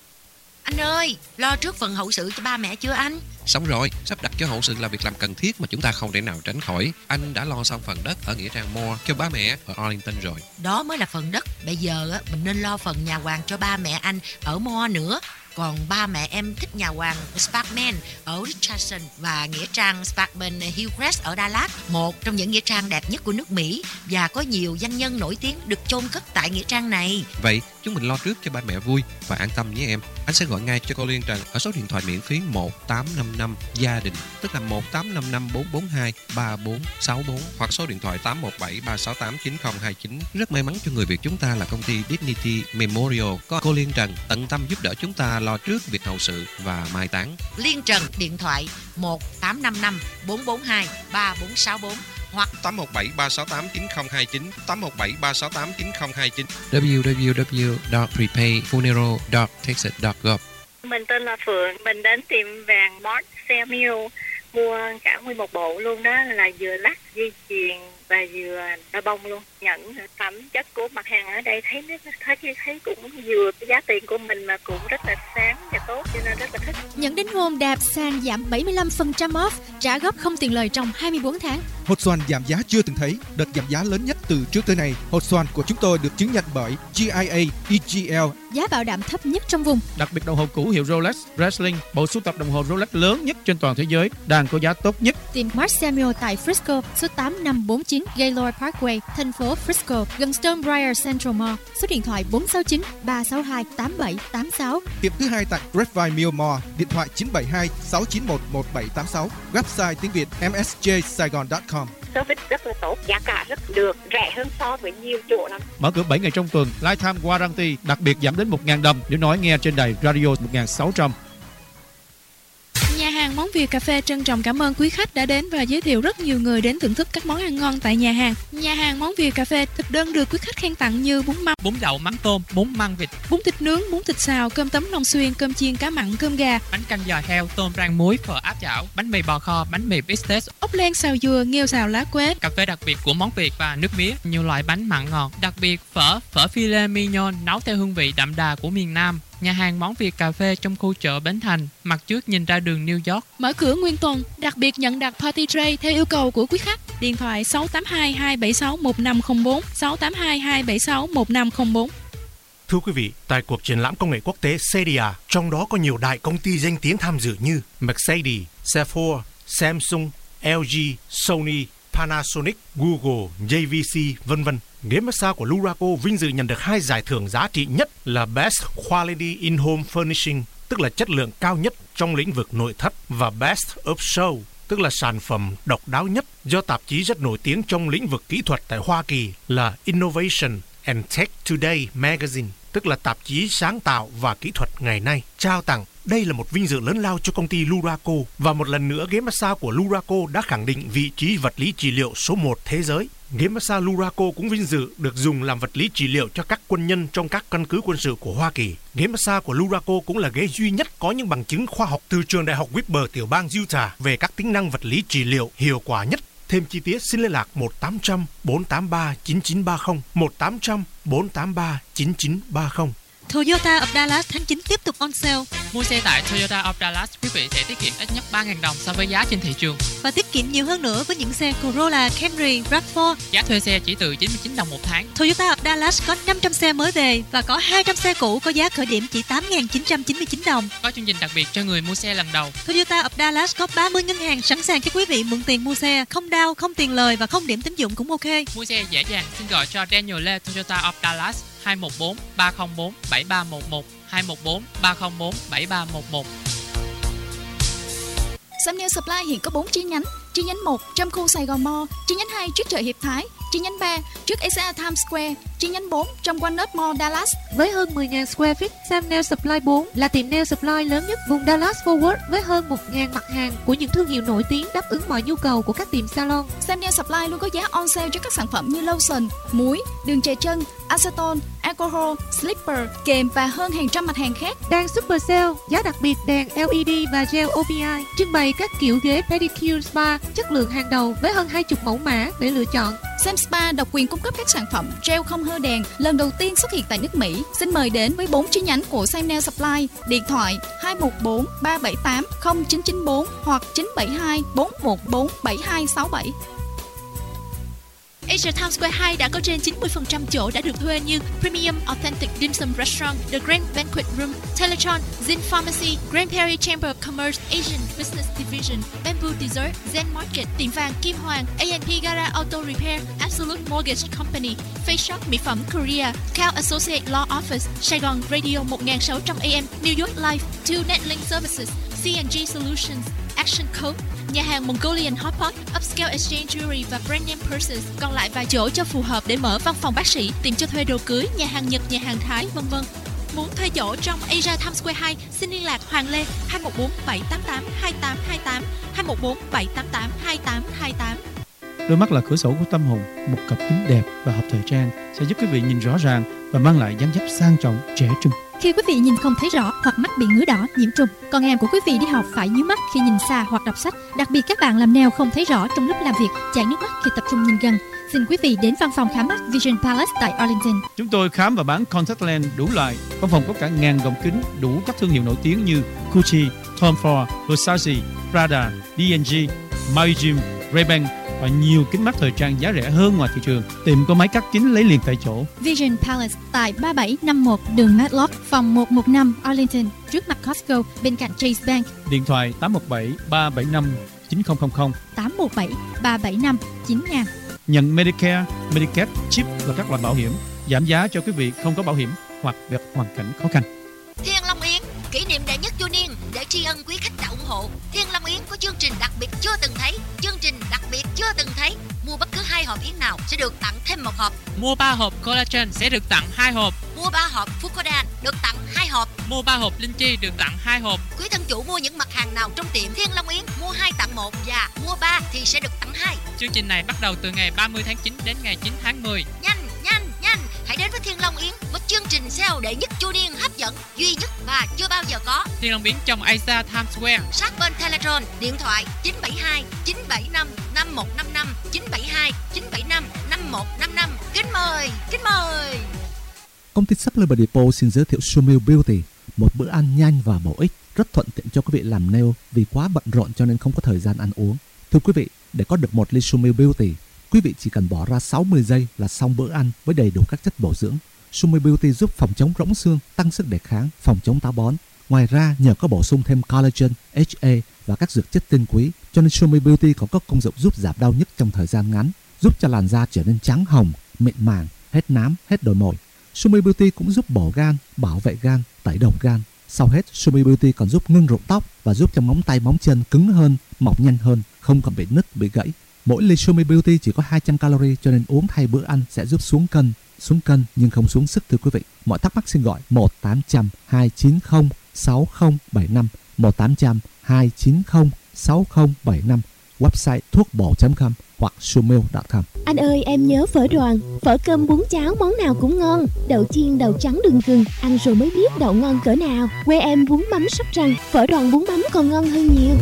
Anh ơi, lo trước phần hậu sự cho ba mẹ chưa anh? Xong rồi, sắp đặt cho hậu sự là việc làm cần thiết mà chúng ta không thể nào tránh khỏi. Anh đã lo xong phần đất ở nghĩa trang Moore cho ba mẹ ở Arlington rồi. Đó mới là phần đất. Bây giờ á, mình nên lo phần nhà hoàng cho ba mẹ anh ở Moore nữa. Còn ba mẹ em thích nhà hoàng Sparkman ở Richardson và nghĩa trang Sparkman Hillcrest ở Dallas, một trong những nghĩa trang đẹp nhất của nước Mỹ và có nhiều danh nhân nổi tiếng được chôn cất tại nghĩa trang này. Vậy chúng mình lo trước cho ba mẹ vui và an tâm nhé em. Anh sẽ gọi ngay cho cô Liên Trần ở số điện thoại miễn phí một tám năm năm gia đình, tức là một tám năm năm bốn bốn hai ba bốn sáu bốn hoặc số điện thoại tám một bảy ba sáu tám chín không hai chín. Rất may mắn cho người Việt chúng ta là công ty Dignity Memorial có cô Liên Trần tận tâm giúp đỡ chúng ta lo trước việc hậu sự và mai táng. Liên Trần điện thoại một tám năm năm bốn bốn hai ba bốn sáu bốn hoặc tám một bảy ba sáu tám chín không hai chín tám một bảy ba sáu tám chín không hai chín w w w chấm prepay funeral chấm texas chấm gov. Mình tên là Phượng, mình đến tiệm vàng Mark Samuel mua cả nguyên một bộ luôn đó, là vừa lắc dây chuyền và vừa đôi bông luôn. Nhận phẩm chất của mặt hàng ở đây thấy nó thấy thấy cũng vừa giá tiền của mình mà cũng rất là sáng và tốt, cho nên rất là thích. Nhận đính hôn đẹp sang giảm bảy mươi lăm phần trăm off, trả góp không tiền lời trong hai mươi bốn tháng. Hột xoàn giảm giá chưa từng thấy, đợt giảm giá lớn nhất từ trước tới nay. Hột xoàn của chúng tôi được chứng nhận bởi G I A, E G L. Giá bảo đảm thấp nhất trong vùng. Đặc biệt đồng hồ cũ hiệu Rolex, Breitling, bộ sưu tập đồng hồ Rolex lớn nhất trên toàn thế giới, đang có giá tốt nhất. Tìm Mark Samuel tại Frisco, số tám năm bốn chín Gaylord Parkway, thành phố Frisco, gần Stonebriar Central Mall. Số điện thoại bốn sáu chín ba sáu hai tám bảy tám sáu. Tiệm thứ hai tại Grapevine Mill Mall, điện thoại chín bảy hai sáu chín một một bảy tám sáu. Website tiếng Việt m s j saigon chấm com. service rất là tốt, giá cả rất được, rẻ hơn so với nhiều chỗ lắm. Mở cửa bảy ngày trong tuần, lifetime warranty, đặc biệt giảm đến một nghìn đồng nếu nói nghe trên đài radio một nghìn sáu trăm. Nhà hàng Món Việt Cà Phê trân trọng cảm ơn quý khách đã đến và giới thiệu rất nhiều người đến thưởng thức các món ăn ngon tại nhà hàng. Nhà hàng Món Việt Cà Phê thực đơn được quý khách khen tặng như bún mắm, bún đậu mắm tôm, bún măng vịt, bún thịt nướng, bún thịt xào, cơm tấm Long Xuyên, cơm chiên cá mặn, cơm gà, bánh canh giò heo, tôm rang muối, phở áp chảo, bánh mì bò kho, bánh mì bít tết, ốc len xào dừa, nghêu xào lá quế, cà phê đặc biệt của Món Việt và nước mía, nhiều loại bánh mặn ngọt, đặc biệt phở, phở filet mignon nấu theo hương vị đậm đà của miền Nam. Nhà hàng Món Việt Cà Phê trong khu chợ Bến Thành, mặt trước nhìn ra đường New York. Mở cửa nguyên tuần, đặc biệt nhận đặt party tray theo yêu cầu của quý khách. Điện thoại sáu tám hai hai bảy sáu một năm không bốn, sáu tám hai hai bảy sáu một năm không bốn. Thưa quý vị, tại cuộc triển lãm công nghệ quốc tế xê đê a, trong đó có nhiều đại công ty danh tiếng tham dự như Mercedes, Sephora, Samsung, lờ giê, Sony, Panasonic, Google, jê vê xê, vân vân. Ghế massage của Luraco vinh dự nhận được hai giải thưởng giá trị nhất là Best Quality in Home Furnishing, tức là chất lượng cao nhất trong lĩnh vực nội thất, và Best of Show, tức là sản phẩm độc đáo nhất do tạp chí rất nổi tiếng trong lĩnh vực kỹ thuật tại Hoa Kỳ là Innovation and Tech Today Magazine, tức là tạp chí sáng tạo và kỹ thuật ngày nay, trao tặng. Đây là một vinh dự lớn lao cho công ty Luraco, và một lần nữa ghế massage của Luraco đã khẳng định vị trí vật lý trị liệu số một thế giới. Ghế massage Luraco cũng vinh dự được dùng làm vật lý trị liệu cho các quân nhân trong các căn cứ quân sự của Hoa Kỳ. Ghế massage của Luraco cũng là ghế duy nhất có những bằng chứng khoa học từ trường đại học Weber tiểu bang Utah về các tính năng vật lý trị liệu hiệu quả nhất. Thêm chi tiết xin liên lạc một tám trăm bốn tám ba chín chín ba không, một tám trăm bốn tám ba chín chín ba không. Toyota of Dallas tháng chín tiếp tục on sale. Mua xe tại Toyota of Dallas, quý vị sẽ tiết kiệm ít nhất ba nghìn đồng so với giá trên thị trường. Và tiết kiệm nhiều hơn nữa với những xe Corolla, Camry, ráp bốn. Giá thuê xe chỉ từ chín mươi chín đồng một tháng. Toyota of Dallas có năm trăm xe mới về và có hai trăm xe cũ có giá khởi điểm chỉ tám nghìn chín trăm chín mươi chín đồng. Có chương trình đặc biệt cho người mua xe lần đầu. Toyota of Dallas có ba mươi ngân hàng sẵn sàng cho quý vị mượn tiền mua xe, không đau, không tiền lời và không điểm tín dụng cũng ok. Mua xe dễ dàng, xin gọi cho Daniel Lê Toyota of Dallas hai một bốn ba không bốn bảy ba một một, hai một bốn ba không bốn bảy ba một một. Samnel Supply hiện có bốn chi nhánh. Chi nhánh một trong khu Sài Gòn Mall, chi nhánh hai trước chợ Hiệp Thái, chi nhánh ba trước ét a Times Square, chi nhánh bốn trong Walnut Mall, Dallas. Với hơn mười nghìn square feet, Samnel Supply bốn là tiệm nail supply lớn nhất vùng Dallas Fort Worth với hơn một nghìn mặt hàng của những thương hiệu nổi tiếng đáp ứng mọi nhu cầu của các tiệm salon. Samnel Supply luôn có giá on sale cho các sản phẩm như lotion, muối, đường chè chân, acetone, alcohol, slipper, kềm và hơn hàng trăm mặt hàng khác. Đang super sale, giá đặc biệt đèn lờ e đê và gel o pê i, trưng bày các kiểu ghế pedicure spa chất lượng hàng đầu với hơn hai mươi mẫu mã để lựa chọn. Sam Spa độc quyền cung cấp các sản phẩm gel không hơ đèn lần đầu tiên xuất hiện tại nước Mỹ. Xin mời đến với bốn chi nhánh của Sam Nail Supply. Điện thoại hai một bốn ba bảy tám không chín chín bốn hoặc chín bảy hai bốn một bốn bảy hai sáu bảy. Asia Times Square hai đã có trên chín mươi phần trăm chỗ đã được thuê như Premium Authentic Dim Sum Restaurant, The Grand Banquet Room, Teletron, Zin Pharmacy, Grand Prairie Chamber of Commerce, Asian Business Division, Bamboo Dessert, Zen Market, tiệm vàng Kim Hoàng, a and pê Gara Auto Repair, Absolute Mortgage Company, Face Shop Mỹ phẩm Korea, Cal Associate Law Office, Sài Gòn Radio một nghìn sáu trăm A M, New York Life, Two Netlink Services, xê and giê Solutions, Action Code, nhà hàng Mongolian Hot Pot, Upscale Exchange Jewelry và Brand Name Purses. Còn lại vài chỗ cho phù hợp để mở văn phòng bác sĩ, tiệm cho thuê đồ cưới, nhà hàng Nhật, nhà hàng Thái, vân vân. Muốn thuê chỗ trong Asia Times Square hai, xin liên lạc Hoàng Lê hai một bốn bảy tám tám hai tám hai tám, hai một bốn bảy tám tám hai tám hai tám. Đôi mắt là cửa sổ của tâm hồn, một cặp kính đẹp và hợp thời trang sẽ giúp quý vị nhìn rõ ràng và mang lại dáng dấp sang trọng, trẻ trung. Khi quý vị nhìn không thấy rõ hoặc mắt bị ngứa đỏ, nhiễm trùng, con em của quý vị đi học phải nhíu mắt khi nhìn xa hoặc đọc sách. Đặc biệt các bạn làm nail không thấy rõ trong lúc làm việc, chảy nước mắt khi tập trung nhìn gần. Xin quý vị đến văn phòng khám mắt Vision Palace tại Arlington. Chúng tôi khám và bán contact lens đủ loại. Văn phòng có cả ngàn gọng kính đủ các thương hiệu nổi tiếng như Gucci, Tom Ford, Versace, Prada, đê and giê, Maui-Jim, Ray-Ban và nhiều kính mắt thời trang giá rẻ hơn ngoài thị trường. Tiệm có máy cắt kính lấy liền tại chỗ. Vision Palace tại ba bảy năm một đường Matlock, phòng một một năm Arlington, trước mặt Costco, bên cạnh Chase Bank. Điện thoại tám một bảy ba bảy năm chín không không không, tám một bảy ba bảy năm chín nghìn. Nhận Medicare, Medicaid, chip và các loại bảo hiểm, giảm giá cho quý vị không có bảo hiểm hoặc gặp hoàn cảnh khó khăn. Thiên Long Yến kỷ niệm đệ nhất chu niên để tri ân quý khách đã ủng hộ. Thiên Long Yến có chương trình đặc biệt chưa từng thấy, chương trình đặc biệt chưa từng thấy. mua bất cứ hai hộp yến nào sẽ được tặng thêm một hộp. Mua ba hộp collagen sẽ được tặng hai hộp. Mua ba hộp Fucodan được tặng hai hộp. Mua ba hộp linh chi được tặng hai hộp. Quý thân chủ mua những mặt hàng nào trong tiệm Thiên Long Yến, mua hai tặng một và mua ba thì sẽ được tặng hai. Chương trình này bắt đầu từ ngày ba mươi tháng chín đến ngày chín tháng mười. Nhanh, nhanh, nhanh! Hãy đến với Thiên Long Yến, một chương trình sale đệ nhất chu niên hấp dẫn, duy nhất và chưa bao giờ có. Thiên Long Yến trong Asia Times Square, sát bên Teletron, điện thoại chín bảy hai chín bảy năm năm một năm năm, chín bảy hai chín bảy năm năm một năm năm. Kính mời, kính mời. Công ty Supplement Depot xin giới thiệu Sumil Beauty, một bữa ăn nhanh và bổ ích, rất thuận tiện cho quý vị làm nail vì quá bận rộn cho nên không có thời gian ăn uống. Thưa quý vị, để có được một ly Sumil Beauty, quý vị chỉ cần bỏ ra sáu mươi giây là xong bữa ăn với đầy đủ các chất bổ dưỡng. Sumil Beauty giúp phòng chống rỗng xương, tăng sức đề kháng, phòng chống táo bón. Ngoài ra, nhờ có bổ sung thêm collagen, hát a và các dược chất tinh quý, cho nên Sumil Beauty còn có công dụng giúp giảm đau nhức trong thời gian ngắn, giúp cho làn da trở nên trắng hồng, mịn màng, hết nám, hết đồi mồi. Sumil Beauty cũng giúp bổ gan, bảo vệ gan, tẩy độc gan. Sau hết, Sumil Beauty còn giúp ngưng rụng tóc và giúp cho móng tay móng chân cứng hơn, mọc nhanh hơn, không còn bị nứt, bị gãy. Mỗi ly Sumil Beauty chỉ có hai trăm calorie cho nên uống thay bữa ăn sẽ giúp xuống cân, xuống cân nhưng không xuống sức thưa quý vị. Mọi thắc mắc xin gọi một tám trăm hai chín không sáu không bảy năm, một tám trăm hai chín không sáu không bảy năm, website thuốc bổ chấm com hoặc sumil chấm com. Anh ơi, em nhớ phở Đoàn, phở cơm bún cháo món nào cũng ngon, đậu chiên đậu trắng đừng gừng, ăn rồi mới biết đậu ngon cỡ nào. Quê em bún mắm Sóc Trăng, phở Đoàn bún mắm còn ngon hơn nhiều.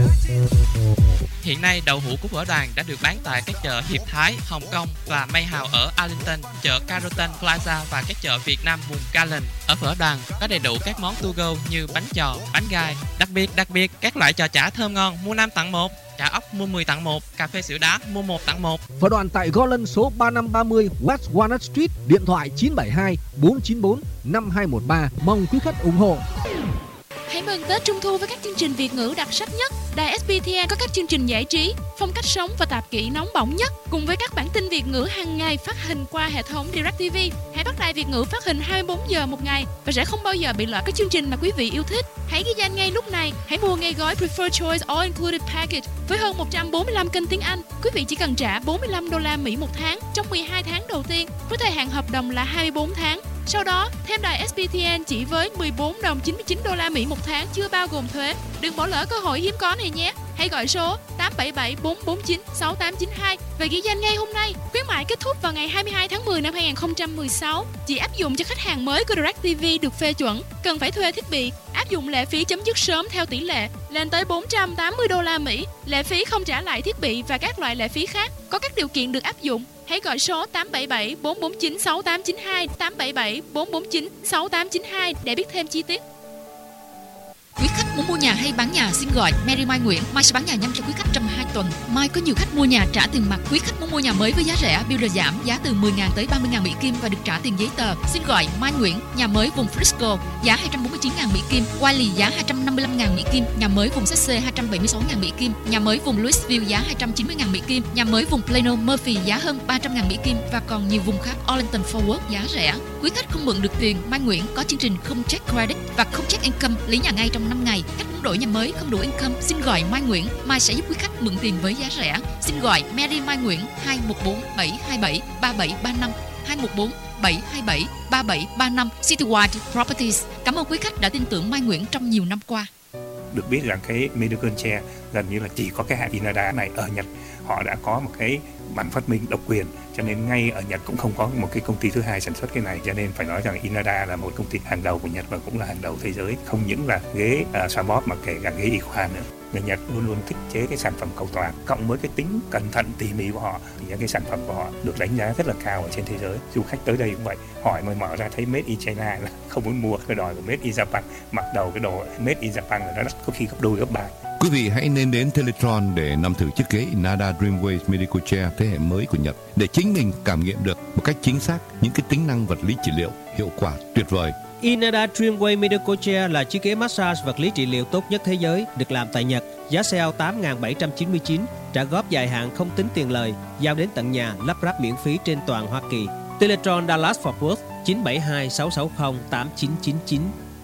Hiện nay đậu hũ của phở Đoàn đã được bán tại các chợ Hiệp Thái, Hồng Kông và May Hào ở Arlington, chợ Carrollton Plaza và các chợ Việt Nam vùng Garland. Ở phở Đoàn có đầy đủ các món to go như bánh giò, bánh gai. Đặc biệt đặc biệt các loại giò chả thơm ngon mua năm tặng một, chả ốc mua mười tặng một, cà phê sữa đá mua một tặng một. Phở Đoàn tại Garland số ba năm ba mươi West Walnut Street, điện thoại chín bảy hai bốn chín bốn năm hai một ba. Mong quý khách ủng hộ. Hãy mừng Tết Trung Thu với các chương trình Việt ngữ đặc sắc nhất. Đài ét pê tê en có các chương trình giải trí, phong cách sống và tạp kỹ nóng bỏng nhất, cùng với các bản tin Việt ngữ hàng ngày phát hình qua hệ thống DirecTV. Hãy bắt Đài Việt ngữ phát hình hai mươi bốn giờ một ngày và sẽ không bao giờ bị lỡ các chương trình mà quý vị yêu thích. Hãy ghi danh ngay lúc này. Hãy mua ngay gói Preferred Choice All Included Package với hơn một trăm bốn mươi lăm kênh tiếng Anh. Quý vị chỉ cần trả bốn mươi lăm đô la Mỹ một tháng trong mười hai tháng đầu tiên, với thời hạn hợp đồng là hai mươi bốn tháng. Sau đó, thêm đài ét pê tê en chỉ với mười bốn đồng chín mươi chín đô la Mỹ một tháng chưa bao gồm thuế. Đừng bỏ lỡ cơ hội hiếm có này nhé. Hãy gọi số tám bảy bảy bốn bốn chín sáu tám chín hai và ghi danh ngay hôm nay. Khuyến mại kết thúc vào ngày hai mươi hai tháng mười năm hai nghìn không trăm mười sáu. Chỉ áp dụng cho khách hàng mới của DirecTV được phê chuẩn, cần phải thuê thiết bị. Áp dụng lệ phí chấm dứt sớm theo tỷ lệ lên tới bốn trăm tám mươi đô la Mỹ. Lệ phí không trả lại thiết bị và các loại lệ phí khác. Có các điều kiện được áp dụng. Hãy gọi số tám bảy bảy bốn bốn chín sáu tám chín hai, tám bảy bảy bốn bốn chín sáu tám chín hai để biết thêm chi tiết. Quý khách muốn mua nhà hay bán nhà xin gọi Mary Mai Nguyễn. Mai sẽ bán nhà nhanh cho quý khách trong hai tuần. Mai có nhiều khách mua nhà trả tiền mặt. Quý khách muốn mua nhà mới với giá rẻ, builder giảm giá từ mười nghìn tới ba mươi nghìn Mỹ Kim và được trả tiền giấy tờ. Xin gọi Mai Nguyễn. Nhà mới vùng Frisco giá hai trăm bốn mươi chín nghìn Mỹ Kim, Wiley giá hai trăm năm mươi lăm nghìn Mỹ Kim, nhà mới vùng Sesse hai trăm bảy mươi sáu nghìn Mỹ Kim, nhà mới vùng Louisville giá hai trăm chín mươi nghìn Mỹ Kim, nhà mới vùng Plano Murphy giá hơn ba trăm nghìn Mỹ Kim và còn nhiều vùng khác Arlington Fort Worth giá rẻ. Quý khách không mượn được tiền, Mai Nguyễn có chương trình không check credit và không check income, lấy nhà ngay trong năm ngày. Khách muốn đổi nhà mới không đủ income xin gọi Mai Nguyễn. Mai sẽ giúp quý khách mượn tiền với giá rẻ. Xin gọi Mary Mai Nguyễn hai một bốn bảy hai bảy ba bảy ba năm, hai một bốn bảy hai bảy ba bảy ba năm. Citywide Properties. Cảm ơn quý khách đã tin tưởng Mai Nguyễn trong nhiều năm qua. Được biết rằng cái medical chair gần như là chỉ có cái hãng Inada này ở Nhật, họ đã có một cái bản phát minh độc quyền, cho nên ngay ở Nhật cũng không có một cái công ty thứ hai sản xuất cái này, cho nên phải nói rằng Inada là một công ty hàng đầu của Nhật và cũng là hàng đầu thế giới, không những là ghế uh, xoa bóp mà kể cả ghế y khoa nữa. Người Nhật luôn luôn thích chế cái sản phẩm cầu toàn, cộng với cái tính cẩn thận tỉ mỉ của họ thì những cái sản phẩm của họ được đánh giá rất là cao ở trên thế giới. Du khách tới đây cũng vậy, hỏi mà mở ra thấy made in China là không muốn mua, cái đòi của made in Japan, mặc đầu cái đồ made in Japan là nó có khi gấp đôi gấp ba. Quý vị hãy nên đến Teletron để nằm thử chiếc ghế Inada Dreamwave Medical Chair thế hệ mới của Nhật để chính mình cảm nghiệm được một cách chính xác những cái tính năng vật lý trị liệu hiệu quả tuyệt vời. Inada Dreamwave Medical Chair là chiếc ghế massage vật lý trị liệu tốt nhất thế giới, được làm tại Nhật, giá sale tám nghìn bảy trăm chín mươi chín, trả góp dài hạn không tính tiền lời, giao đến tận nhà, lắp ráp miễn phí trên toàn Hoa Kỳ. Teletron Dallas Fort Worth chín bảy hai sáu sáu không tám chín chín chín.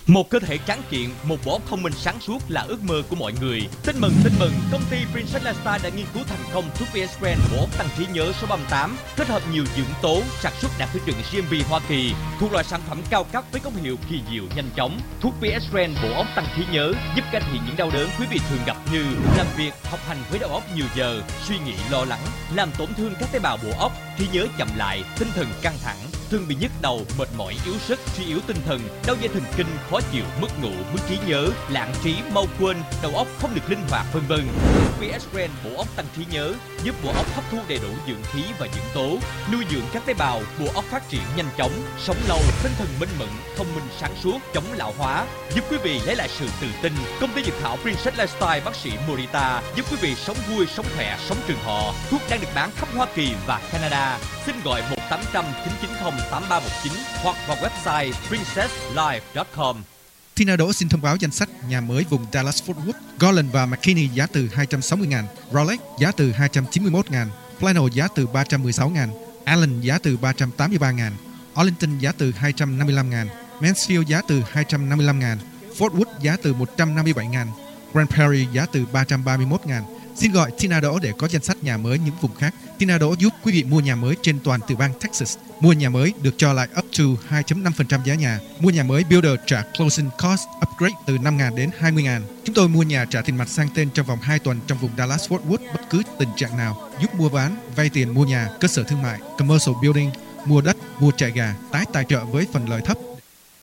Một cơ thể tráng kiện, một bộ óc thông minh sáng suốt là ước mơ của mọi người. Tin mừng, tin mừng, công ty Princess Lifestyle đã nghiên cứu thành công thuốc pê ét Brand bộ óc tăng trí nhớ số ba mươi tám, kết hợp nhiều dưỡng tố, sản xuất đạt tiêu chuẩn giê em pê Hoa Kỳ, thuộc loại sản phẩm cao cấp với công hiệu kỳ diệu nhanh chóng. Thuốc pê ét Brand bộ óc tăng trí nhớ giúp cải thiện những đau đớn quý vị thường gặp như làm việc, học hành với đầu óc nhiều giờ, suy nghĩ lo lắng, làm tổn thương các tế bào bộ óc, trí nhớ chậm lại, tinh thần căng thẳng, thường bị nhức đầu, mệt mỏi, yếu sức, suy yếu tinh thần, đau dây thần kinh, khó chịu, mất ngủ, mất trí nhớ, lãng trí, mau quên, đầu óc không được linh hoạt, vân vân. pê ét Brand bộ óc tăng trí nhớ giúp bộ óc hấp thu đầy đủ dưỡng khí và dưỡng tố, nuôi dưỡng các tế bào, bộ óc phát triển nhanh chóng, sống lâu, tinh thần minh mẫn, thông minh sáng suốt, chống lão hóa, giúp quý vị lấy lại sự tự tin. Công ty dược thảo Princess Lifestyle bác sĩ Morita giúp quý vị sống vui, sống khỏe, sống trường thọ. Thuốc đang được bán khắp Hoa Kỳ và Canada. Xin gọi một tám không không chín chín không tám ba một chín hoặc vào website princess life chấm com. Tina Đỗ xin thông báo danh sách nhà mới vùng Dallas Fort Worth. Garland và McKinney giá từ hai trăm sáu mươi ngàn, Rolex giá từ hai trăm chín mươi mốt ngàn, Plano giá từ ba trăm mười sáu ngàn, Allen giá từ ba trăm tám mươi ba ngàn, Arlington giá từ hai trăm năm mươi lăm ngàn, Mansfield giá từ hai trăm năm mươi lăm ngàn, Fort Worth giá từ một trăm năm mươi bảy ngàn, Grand Prairie giá từ ba trăm ba mươi mốt ngàn. Xin gọi Tina Đỗ để có danh sách nhà mới những vùng khác. Tina Đỗ giúp quý vị mua nhà mới trên toàn tiểu bang Texas. Mua nhà mới được cho lại up to hai phẩy năm phần trăm giá nhà. Mua nhà mới Builder trả closing cost upgrade từ năm ngàn đến hai mươi ngàn. Chúng tôi mua nhà trả tiền mặt sang tên trong vòng hai tuần trong vùng Dallas Fort Worth bất cứ tình trạng nào. Giúp mua bán, vay tiền mua nhà, cơ sở thương mại, commercial building, mua đất, mua trại gà, tái tài trợ với phần lời thấp.